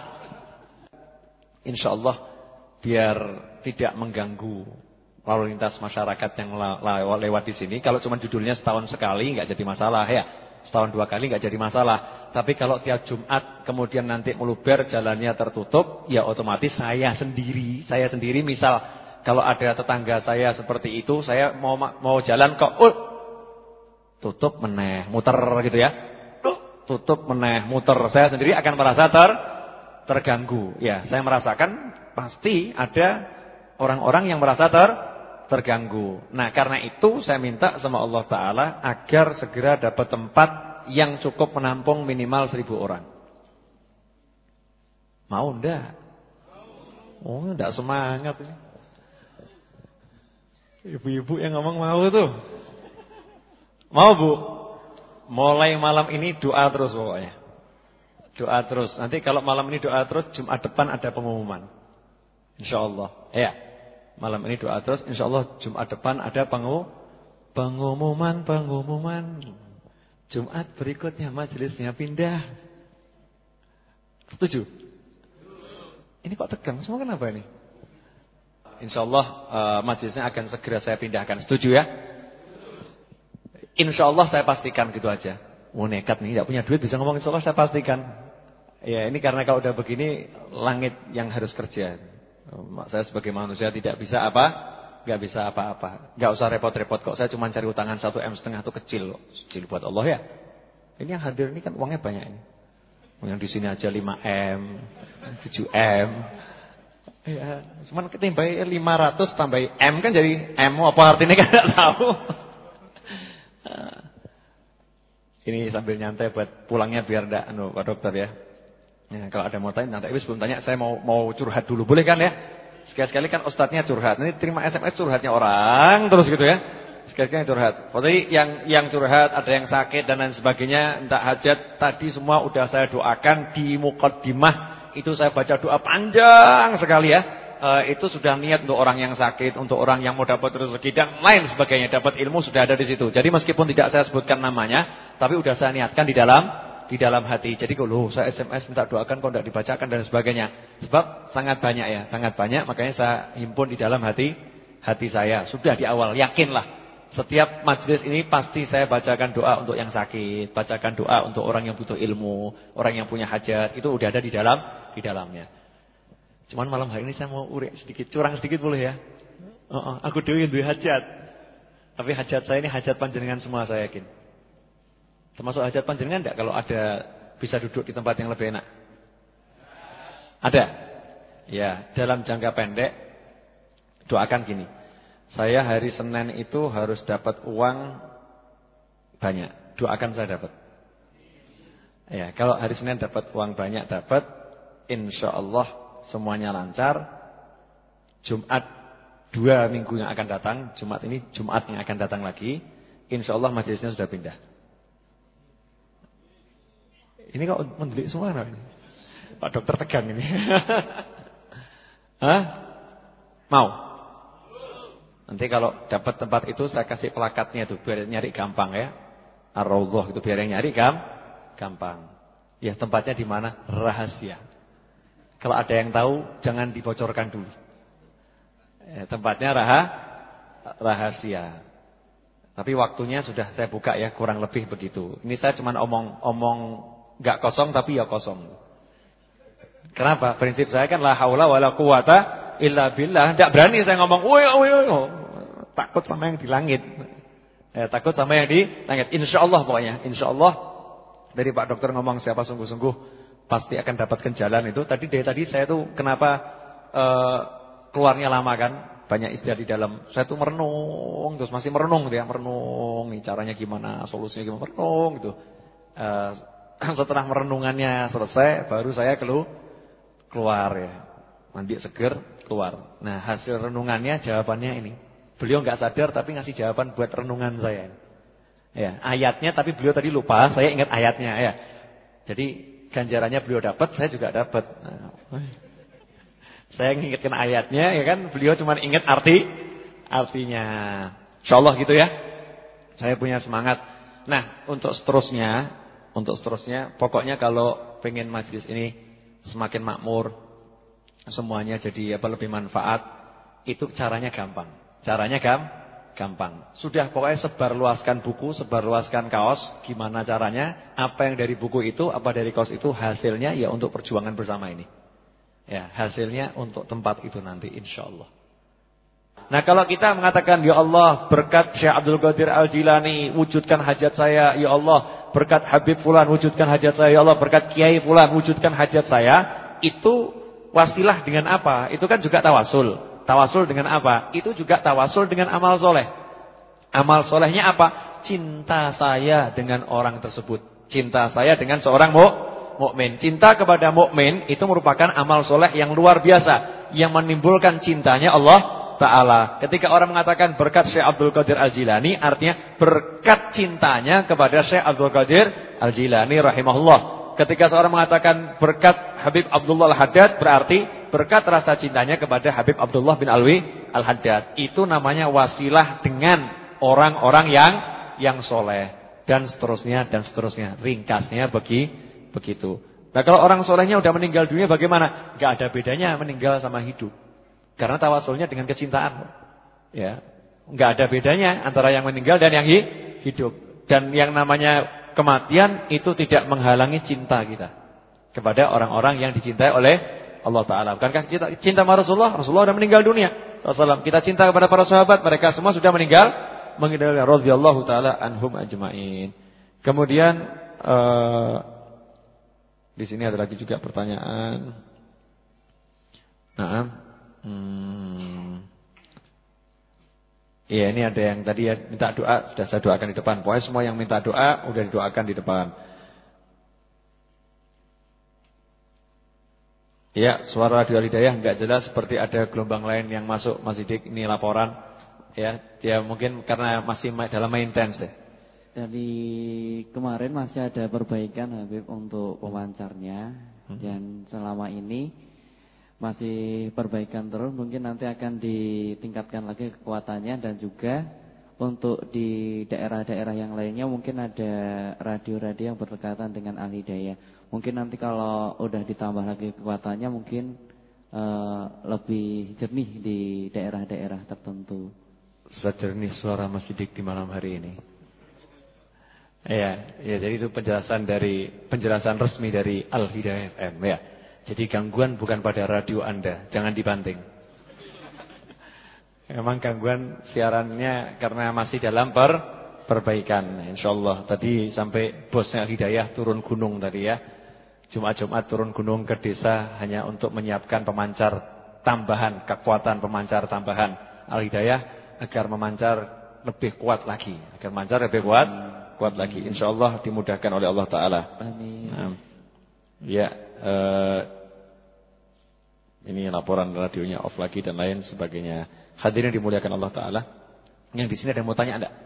Insya Allah biar tidak mengganggu lalu lintas masyarakat yang lewat di sini. Kalau cuma judulnya setahun sekali enggak jadi masalah ya. Setahun dua kali enggak jadi masalah. Tapi kalau tiap Jumat kemudian nanti meluber jalannya tertutup, ya otomatis saya sendiri, saya sendiri misal kalau ada tetangga saya seperti itu, saya mau mau jalan kok uh, tutup meneh, muter gitu ya. Tutup meneh, muter. Saya sendiri akan merasa ter terganggu. Ya, saya merasakan pasti ada orang-orang yang merasa ter terganggu. Nah, karena itu saya minta sama Allah Ta'ala agar segera dapat tempat yang cukup menampung minimal seribu orang. Mau enggak? Oh, enggak semangat. Ibu-ibu yang ngomong mau tuh. Mau Bu? Mulai malam ini doa terus pokoknya. Doa terus. Nanti kalau malam ini doa terus, Jumat depan ada pengumuman. InsyaAllah. Ya. Malam ini doa terus, insyaallah Jumat depan ada pengu, pengumuman, pengumuman. Jumat berikutnya majelisnya pindah. Setuju? Ini kok tegang? Semua kenapa ini? Insyaallah uh, majelisnya akan segera saya pindahkan. Setuju ya? Insyaallah saya pastikan gitu aja. Oh nekat nih, tidak punya duit bisa ngomong insyaallah saya pastikan. Ya, ini karena kalau udah begini langit yang harus kerja. Saya sebagai manusia tidak bisa apa? Enggak bisa apa-apa. Enggak usah repot-repot kok. Saya cuma cari utangan satu M setengah itu kecil kok. Kecil buat Allah ya. Ini yang hadir ini kan uangnya banyak ini. Yang di sini aja lima M, tujuh M. Ya, cuman ketimbai lima ratus tambah M kan jadi M apa artinya kan enggak tahu. Ini sambil nyantai buat pulangnya biar enggak anu Pak Dokter ya. Ya, kalau ada mau tanya nanti sebelum tanya saya mau mau curhat dulu boleh kan ya? Sekali-sekali kan ustadznya curhat. Nanti terima S M S curhatnya orang terus gitu ya. Sekali-sekali curhat. Berarti yang yang curhat ada yang sakit dan lain sebagainya, entah hajat tadi semua udah saya doakan di muqaddimah. Itu saya baca doa panjang sekali ya. E, itu sudah niat untuk orang yang sakit, untuk orang yang mau dapat rezeki dan lain sebagainya, dapat ilmu sudah ada di situ. Jadi meskipun tidak saya sebutkan namanya, tapi udah saya niatkan di dalam di dalam hati. Jadi kalau saya S M S minta doakan kok tidak dibacakan dan sebagainya. Sebab sangat banyak ya, sangat banyak. Makanya saya himpun di dalam hati hati saya. Sudah di awal, yakinlah. Setiap majelis ini pasti saya bacakan doa untuk yang sakit, bacakan doa untuk orang yang butuh ilmu, orang yang punya hajat. Itu udah ada di dalam di dalamnya. Cuman malam hari ini saya mau urek sedikit, curang sedikit boleh ya? Uh -uh, aku dewi duwe hajat. Tapi hajat saya ini hajat panjenengan semua saya yakin. Termasuk hajat panjenengan enggak kalau ada bisa duduk di tempat yang lebih enak? Ada? Ya, dalam jangka pendek doakan gini. Saya hari Senin itu harus dapat uang banyak. Doakan saya dapat. Ya, kalau hari Senin dapat uang banyak dapat, insyaallah semuanya lancar. Jumat dua minggu yang akan datang, Jumat ini Jumat yang akan datang lagi, insyaallah majelisnya sudah pindah. Ini kok mendelik semua ini. Pak Dokter tegang ini. Hah? Mau? Nanti kalau dapat tempat itu saya kasih plakatnya tuh biar nyari gampang ya. Ar-Raudhah itu biar yang nyari gam, gampang. Ya tempatnya di mana? Rahasia. Kalau ada yang tahu jangan dibocorkan dulu. Ya, tempatnya raha, rahasia. Tapi waktunya sudah saya buka ya kurang lebih begitu. Ini saya cuma omong-omong enggak kosong tapi ya kosong. Kenapa? Prinsip saya kan la haula wala quwata illa billah. Enggak berani saya ngomong, "Woi, woi, woi." Takut sama yang di langit. Ya, takut sama yang di langit. Insyaallah pokoknya. Insyaallah dari Pak Dokter ngomong siapa sungguh-sungguh pasti akan dapatkan jalan itu. Tadi dari tadi saya tuh kenapa uh, keluarnya lama kan? Banyak istilah di dalam. Saya tuh merenung terus masih merenung gitu ya, merenung nih caranya gimana, solusinya gimana, merenung gitu. Uh, Setelah merenungannya selesai, baru saya kelu keluar ya, mandi seger keluar. Nah hasil renungannya jawabannya ini. Beliau nggak sadar tapi ngasih jawaban buat renungan saya. Ya ayatnya tapi beliau tadi lupa, saya ingat ayatnya ya. Jadi ganjarannya beliau dapat, saya juga dapat. Nah, saya ngingetkan ayatnya ya kan, beliau cuma ingat arti artinya. Insyaallah gitu ya. Saya punya semangat. Nah untuk seterusnya. Untuk seterusnya, pokoknya kalau pengen majelis ini semakin makmur, semuanya jadi apa lebih manfaat, itu caranya gampang. Caranya gam, gampang. Sudah pokoknya sebarluaskan buku, sebarluaskan kaos, gimana caranya? Apa yang dari buku itu, apa dari kaos itu hasilnya ya untuk perjuangan bersama ini. Ya, hasilnya untuk tempat itu nanti insyaallah. Nah kalau kita mengatakan ya Allah berkat Syekh Abdul Qadir Al-Jilani wujudkan hajat saya, ya Allah berkat Habib Fulan wujudkan hajat saya, ya Allah berkat Kiai Fulan wujudkan hajat saya, itu wasilah dengan apa? Itu kan juga tawasul. Tawasul dengan apa? Itu juga tawasul dengan amal soleh. Amal solehnya apa? Cinta saya dengan orang tersebut. Cinta saya dengan seorang mu mukmin. Cinta kepada mukmin itu merupakan amal soleh yang luar biasa, yang menimbulkan cintanya Allah Ta'ala. Ketika orang mengatakan berkat Syekh Abdul Qadir Al-Jilani, artinya berkat cintanya kepada Syekh Abdul Qadir Al-Jilani rahimahullah. Ketika seorang mengatakan berkat Habib Abdullah Al-Haddad, berarti berkat rasa cintanya kepada Habib Abdullah bin Alwi Al-Haddad. Itu namanya wasilah dengan orang-orang yang yang soleh. Dan seterusnya, dan seterusnya. Ringkasnya bagi, begitu. Nah kalau orang solehnya udah meninggal dunia bagaimana? Gak ada bedanya meninggal sama hidup. Karena tawasulnya dengan kecintaan. Ya, enggak ada bedanya antara yang meninggal dan yang hidup. Dan yang namanya kematian itu tidak menghalangi cinta kita. kepada orang-orang yang dicintai oleh Allah Ta'ala. Bukankah kita cinta sama Rasulullah? Rasulullah sudah meninggal dunia. Rasulullah. Kita cinta kepada para sahabat, mereka semua sudah meninggal. Meninggal radhiyallahu ta'ala anhum ajma'in. Kemudian uh, di sini ada lagi juga pertanyaan. Nah, hmm. Iya, ini ada yang tadi ya minta doa, sudah saya doakan di depan. Pokoknya semua yang minta doa udah didoakan di depan. Ya, suara radio Al-Hidayah enggak jelas, seperti ada gelombang lain yang masuk. Mas Sidik, ini laporan. Ya, dia mungkin karena masih dalam maintenance ya. Dari kemarin masih ada perbaikan Habib untuk pemancarnya. Hmm. Dan selama ini masih perbaikan terus. Mungkin nanti akan ditingkatkan lagi kekuatannya. Dan juga untuk di daerah-daerah yang lainnya mungkin ada radio-radio yang berdekatan dengan Al-Hidayah. Mungkin nanti kalau udah ditambah lagi kekuatannya mungkin uh, lebih jernih di daerah-daerah tertentu. Sejernih suara Mas Sidik di malam hari ini. Ya, ya, jadi itu penjelasan dari penjelasan resmi dari Al-Hidayah F M ya. Jadi gangguan bukan pada radio Anda, jangan dibanting. Memang gangguan siarannya karena masih dalam per perbaikan. Insyaallah tadi sampai bosnya Hidayah turun gunung tadi ya. Jumat-Jumat turun gunung ke desa hanya untuk menyiapkan pemancar tambahan, kekuatan pemancar tambahan Al-Hidayah agar memancar lebih kuat lagi, agar memancar lebih kuat, kuat lagi. Insyaallah dimudahkan oleh Allah Taala. Amin. Nah, ya, eh, ini laporan radionya off lagi dan lain sebagainya. Hadirin dimuliakan Allah Taala. Yang di sini ada yang mau tanya enggak?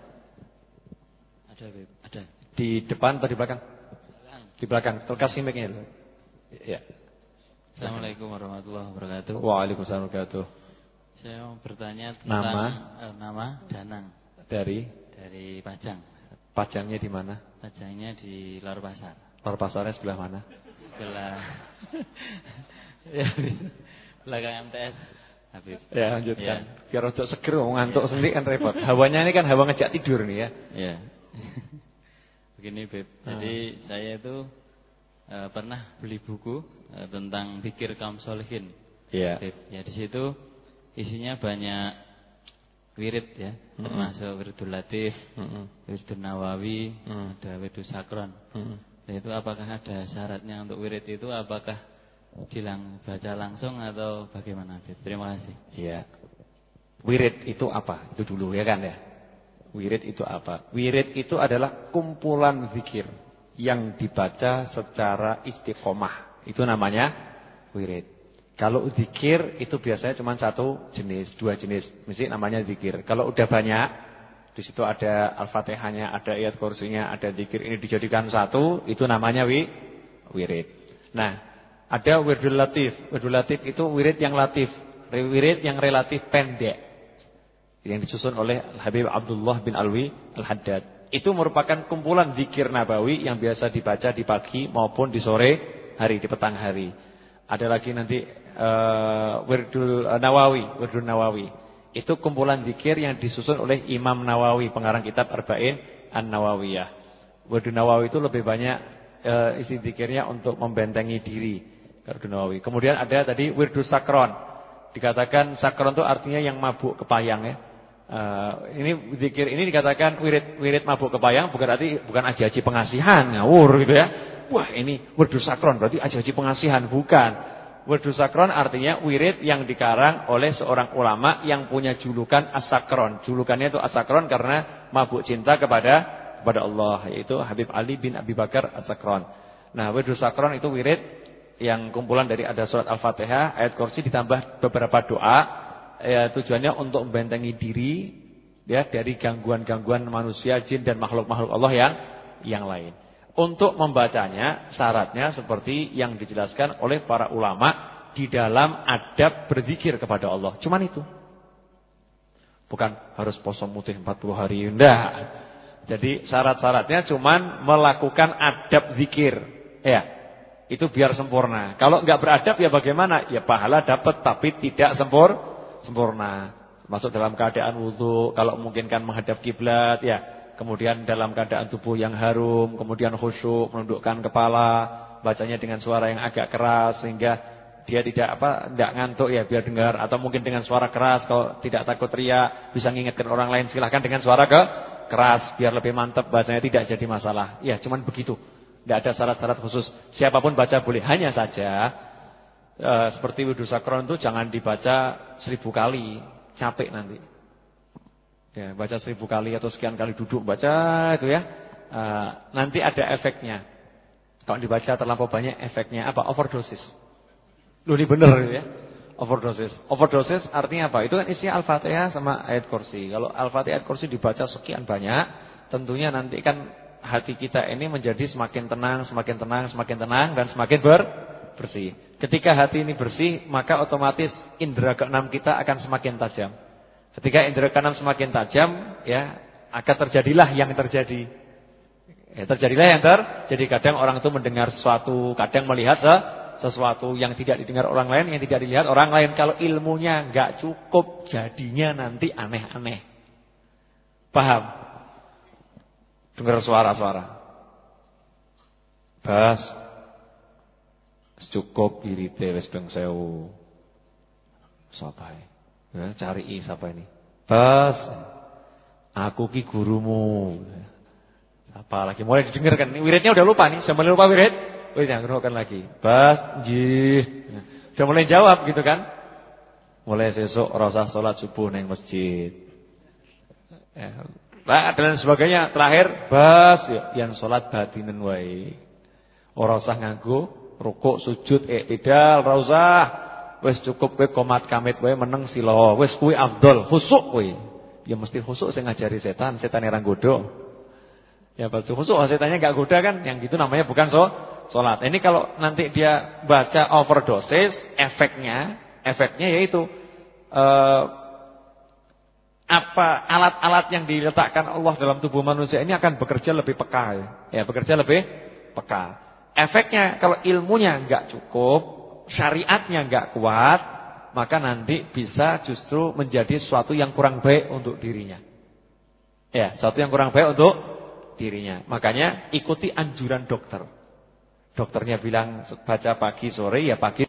Ada, ada. Di depan atau di belakang? Di belakang, terkasih mic-nya. Ya. Assalamualaikum warahmatullahi wabarakatuh. Waalaikumsalam warahmatullahi wabarakatuh. Saya mau bertanya tentang nama, eh, nama Danang dari dari Pajang. Pajangnya di mana? Pajangnya di Lor Pasar. Lor Pasarnya sebelah mana? Sebelah ya, belakang M T S. Habib. Ya, lanjutkan. Ya. Biar rada seger, ngantuk sendiri kan repot. Hawanya ini kan hawa ngejak tidur nih ya. Iya. Begini, Beb. Jadi hmm. saya itu uh, pernah beli buku uh, tentang zikir kaum sholihin. Iya. Ya, di situ isinya banyak wirid ya, hmm. termasuk wiridul latif, hmm. wiridul nawawi, hmm. ada wiridul sakron. Hmm. Nah, itu apakah ada syaratnya untuk wirid itu, apakah dilang baca langsung atau bagaimana, Beb? Terima kasih. Iya. Wirid itu apa? Itu dulu ya kan ya. Wirid itu apa? Wirid itu adalah kumpulan zikir yang dibaca secara istiqomah. Itu namanya wirid. Kalau zikir itu biasanya cuma satu jenis, dua jenis. Mesti namanya zikir. Kalau udah banyak, di situ ada Al-Fatihahnya, ada ayat kursinya, ada zikir, ini dijadikan satu, itu namanya wi, wirid. Nah, ada wiridul latif. Wiridul latif itu wirid yang latif, wirid yang relatif pendek, yang disusun oleh Habib Abdullah bin Alwi Al-Haddad. Itu merupakan kumpulan zikir nabawi yang biasa dibaca di pagi maupun di sore hari, di petang hari. Ada lagi nanti uh, Wirdul Nawawi, Wirdul Nawawi. Itu kumpulan zikir yang disusun oleh Imam Nawawi, pengarang kitab Arba'in An-Nawawiyah. Wirdul Nawawi itu lebih banyak uh, isi zikirnya untuk membentengi diri. Wirdul Nawawi. Kemudian ada tadi Wirdul Sakron. Dikatakan sakron itu artinya yang mabuk kepayang ya. Uh, ini zikir ini dikatakan wirid wirid mabuk kepayang, bukan berarti bukan aji-aji pengasihan ngawur gitu ya. Wah, ini wirdul sakron berarti aji-aji pengasihan, bukan. Wirdul sakron artinya wirid yang dikarang oleh seorang ulama yang punya julukan as-sakron. Julukannya itu as-sakron karena mabuk cinta kepada kepada Allah, yaitu Habib Ali bin Abi Bakar as-Sakron. Nah, wirdul sakron itu wirid yang kumpulan dari ada surat Al-Fatihah, ayat kursi ditambah beberapa doa. Ya, tujuannya untuk membentengi diri ya dari gangguan-gangguan manusia, jin dan makhluk-makhluk Allah yang yang lain. Untuk membacanya syaratnya seperti yang dijelaskan oleh para ulama di dalam adab berzikir kepada Allah. Cuman itu. Bukan harus puasa mutih empat puluh hari, enggak. Jadi syarat-syaratnya cuman melakukan adab zikir. Ya. Itu biar sempurna. Kalau enggak beradab ya bagaimana? Ya pahala dapat tapi tidak sempurna. sempurna. Masuk dalam keadaan wudu, kalau memungkinkan menghadap kiblat ya. Kemudian dalam keadaan tubuh yang harum, kemudian khusyuk, menundukkan kepala, bacanya dengan suara yang agak keras sehingga dia tidak apa tidak ngantuk ya biar dengar, atau mungkin dengan suara keras kalau tidak takut riya, bisa ngingetin orang lain silahkan dengan suara ke keras biar lebih mantap bacanya, tidak jadi masalah. Ya, cuman begitu. Tidak ada syarat-syarat khusus. Siapapun baca boleh. Hanya saja e, seperti Widu Sakron itu jangan dibaca seribu kali, capek nanti. Ya, baca seribu kali atau sekian kali duduk baca itu ya. E, nanti ada efeknya. Kalau dibaca terlampau banyak efeknya apa? Overdosis. Loh, ini benar ya. Overdosis. Overdosis artinya apa? Itu kan isinya Al-Fatihah sama ayat kursi. Kalau Al-Fatihah ayat kursi dibaca sekian banyak, tentunya nanti kan hati kita ini menjadi semakin tenang, semakin tenang, semakin tenang dan semakin ber bersih. Ketika hati ini bersih, maka otomatis indera keenam kita akan semakin tajam. Ketika indera keenam semakin tajam, ya, akan terjadilah yang terjadi. Ya, terjadilah yang terjadi. Kadang orang itu mendengar sesuatu, kadang melihat se sesuatu yang tidak didengar orang lain, yang tidak dilihat orang lain. Kalau ilmunya enggak cukup, jadinya nanti aneh-aneh. Paham? Dengar suara-suara. Bas, cukup irite wis ping sewu. Sapa ya? Cari i siapa ini? Bas, aku ki gurumu. Apa lagi? Mulai didengarkan. Wiridnya udah lupa nih, sampai lupa wirid. Wis jangan lagi. Bas, nggih. Udah mulai jawab gitu kan? Mulai sesuk ora usah salat subuh ning masjid. Ya, dan sebagainya. Terakhir, bas yang salat batinen wae. Ora usah nganggo rukuk, sujud, iktidal, ora usah. Wis cukup kowe qomat kamit wae meneng sila. Wis kuwi afdol, khusuk kowe. Ya mesti khusuk sing ngajari setan, setan ora nggodho. Ya pasti khusuk, setannya enggak goda kan? Yang gitu namanya bukan so salat. Ini kalau nanti dia baca overdosis, efeknya, efeknya yaitu eh, apa alat-alat yang diletakkan Allah dalam tubuh manusia ini akan bekerja lebih peka ya. Ya, bekerja lebih peka. Efeknya kalau ilmunya enggak cukup, syariatnya enggak kuat, maka nanti bisa justru menjadi sesuatu yang kurang baik untuk dirinya. Ya, sesuatu yang kurang baik untuk dirinya. Makanya ikuti anjuran dokter. Dokternya bilang baca pagi sore ya pagi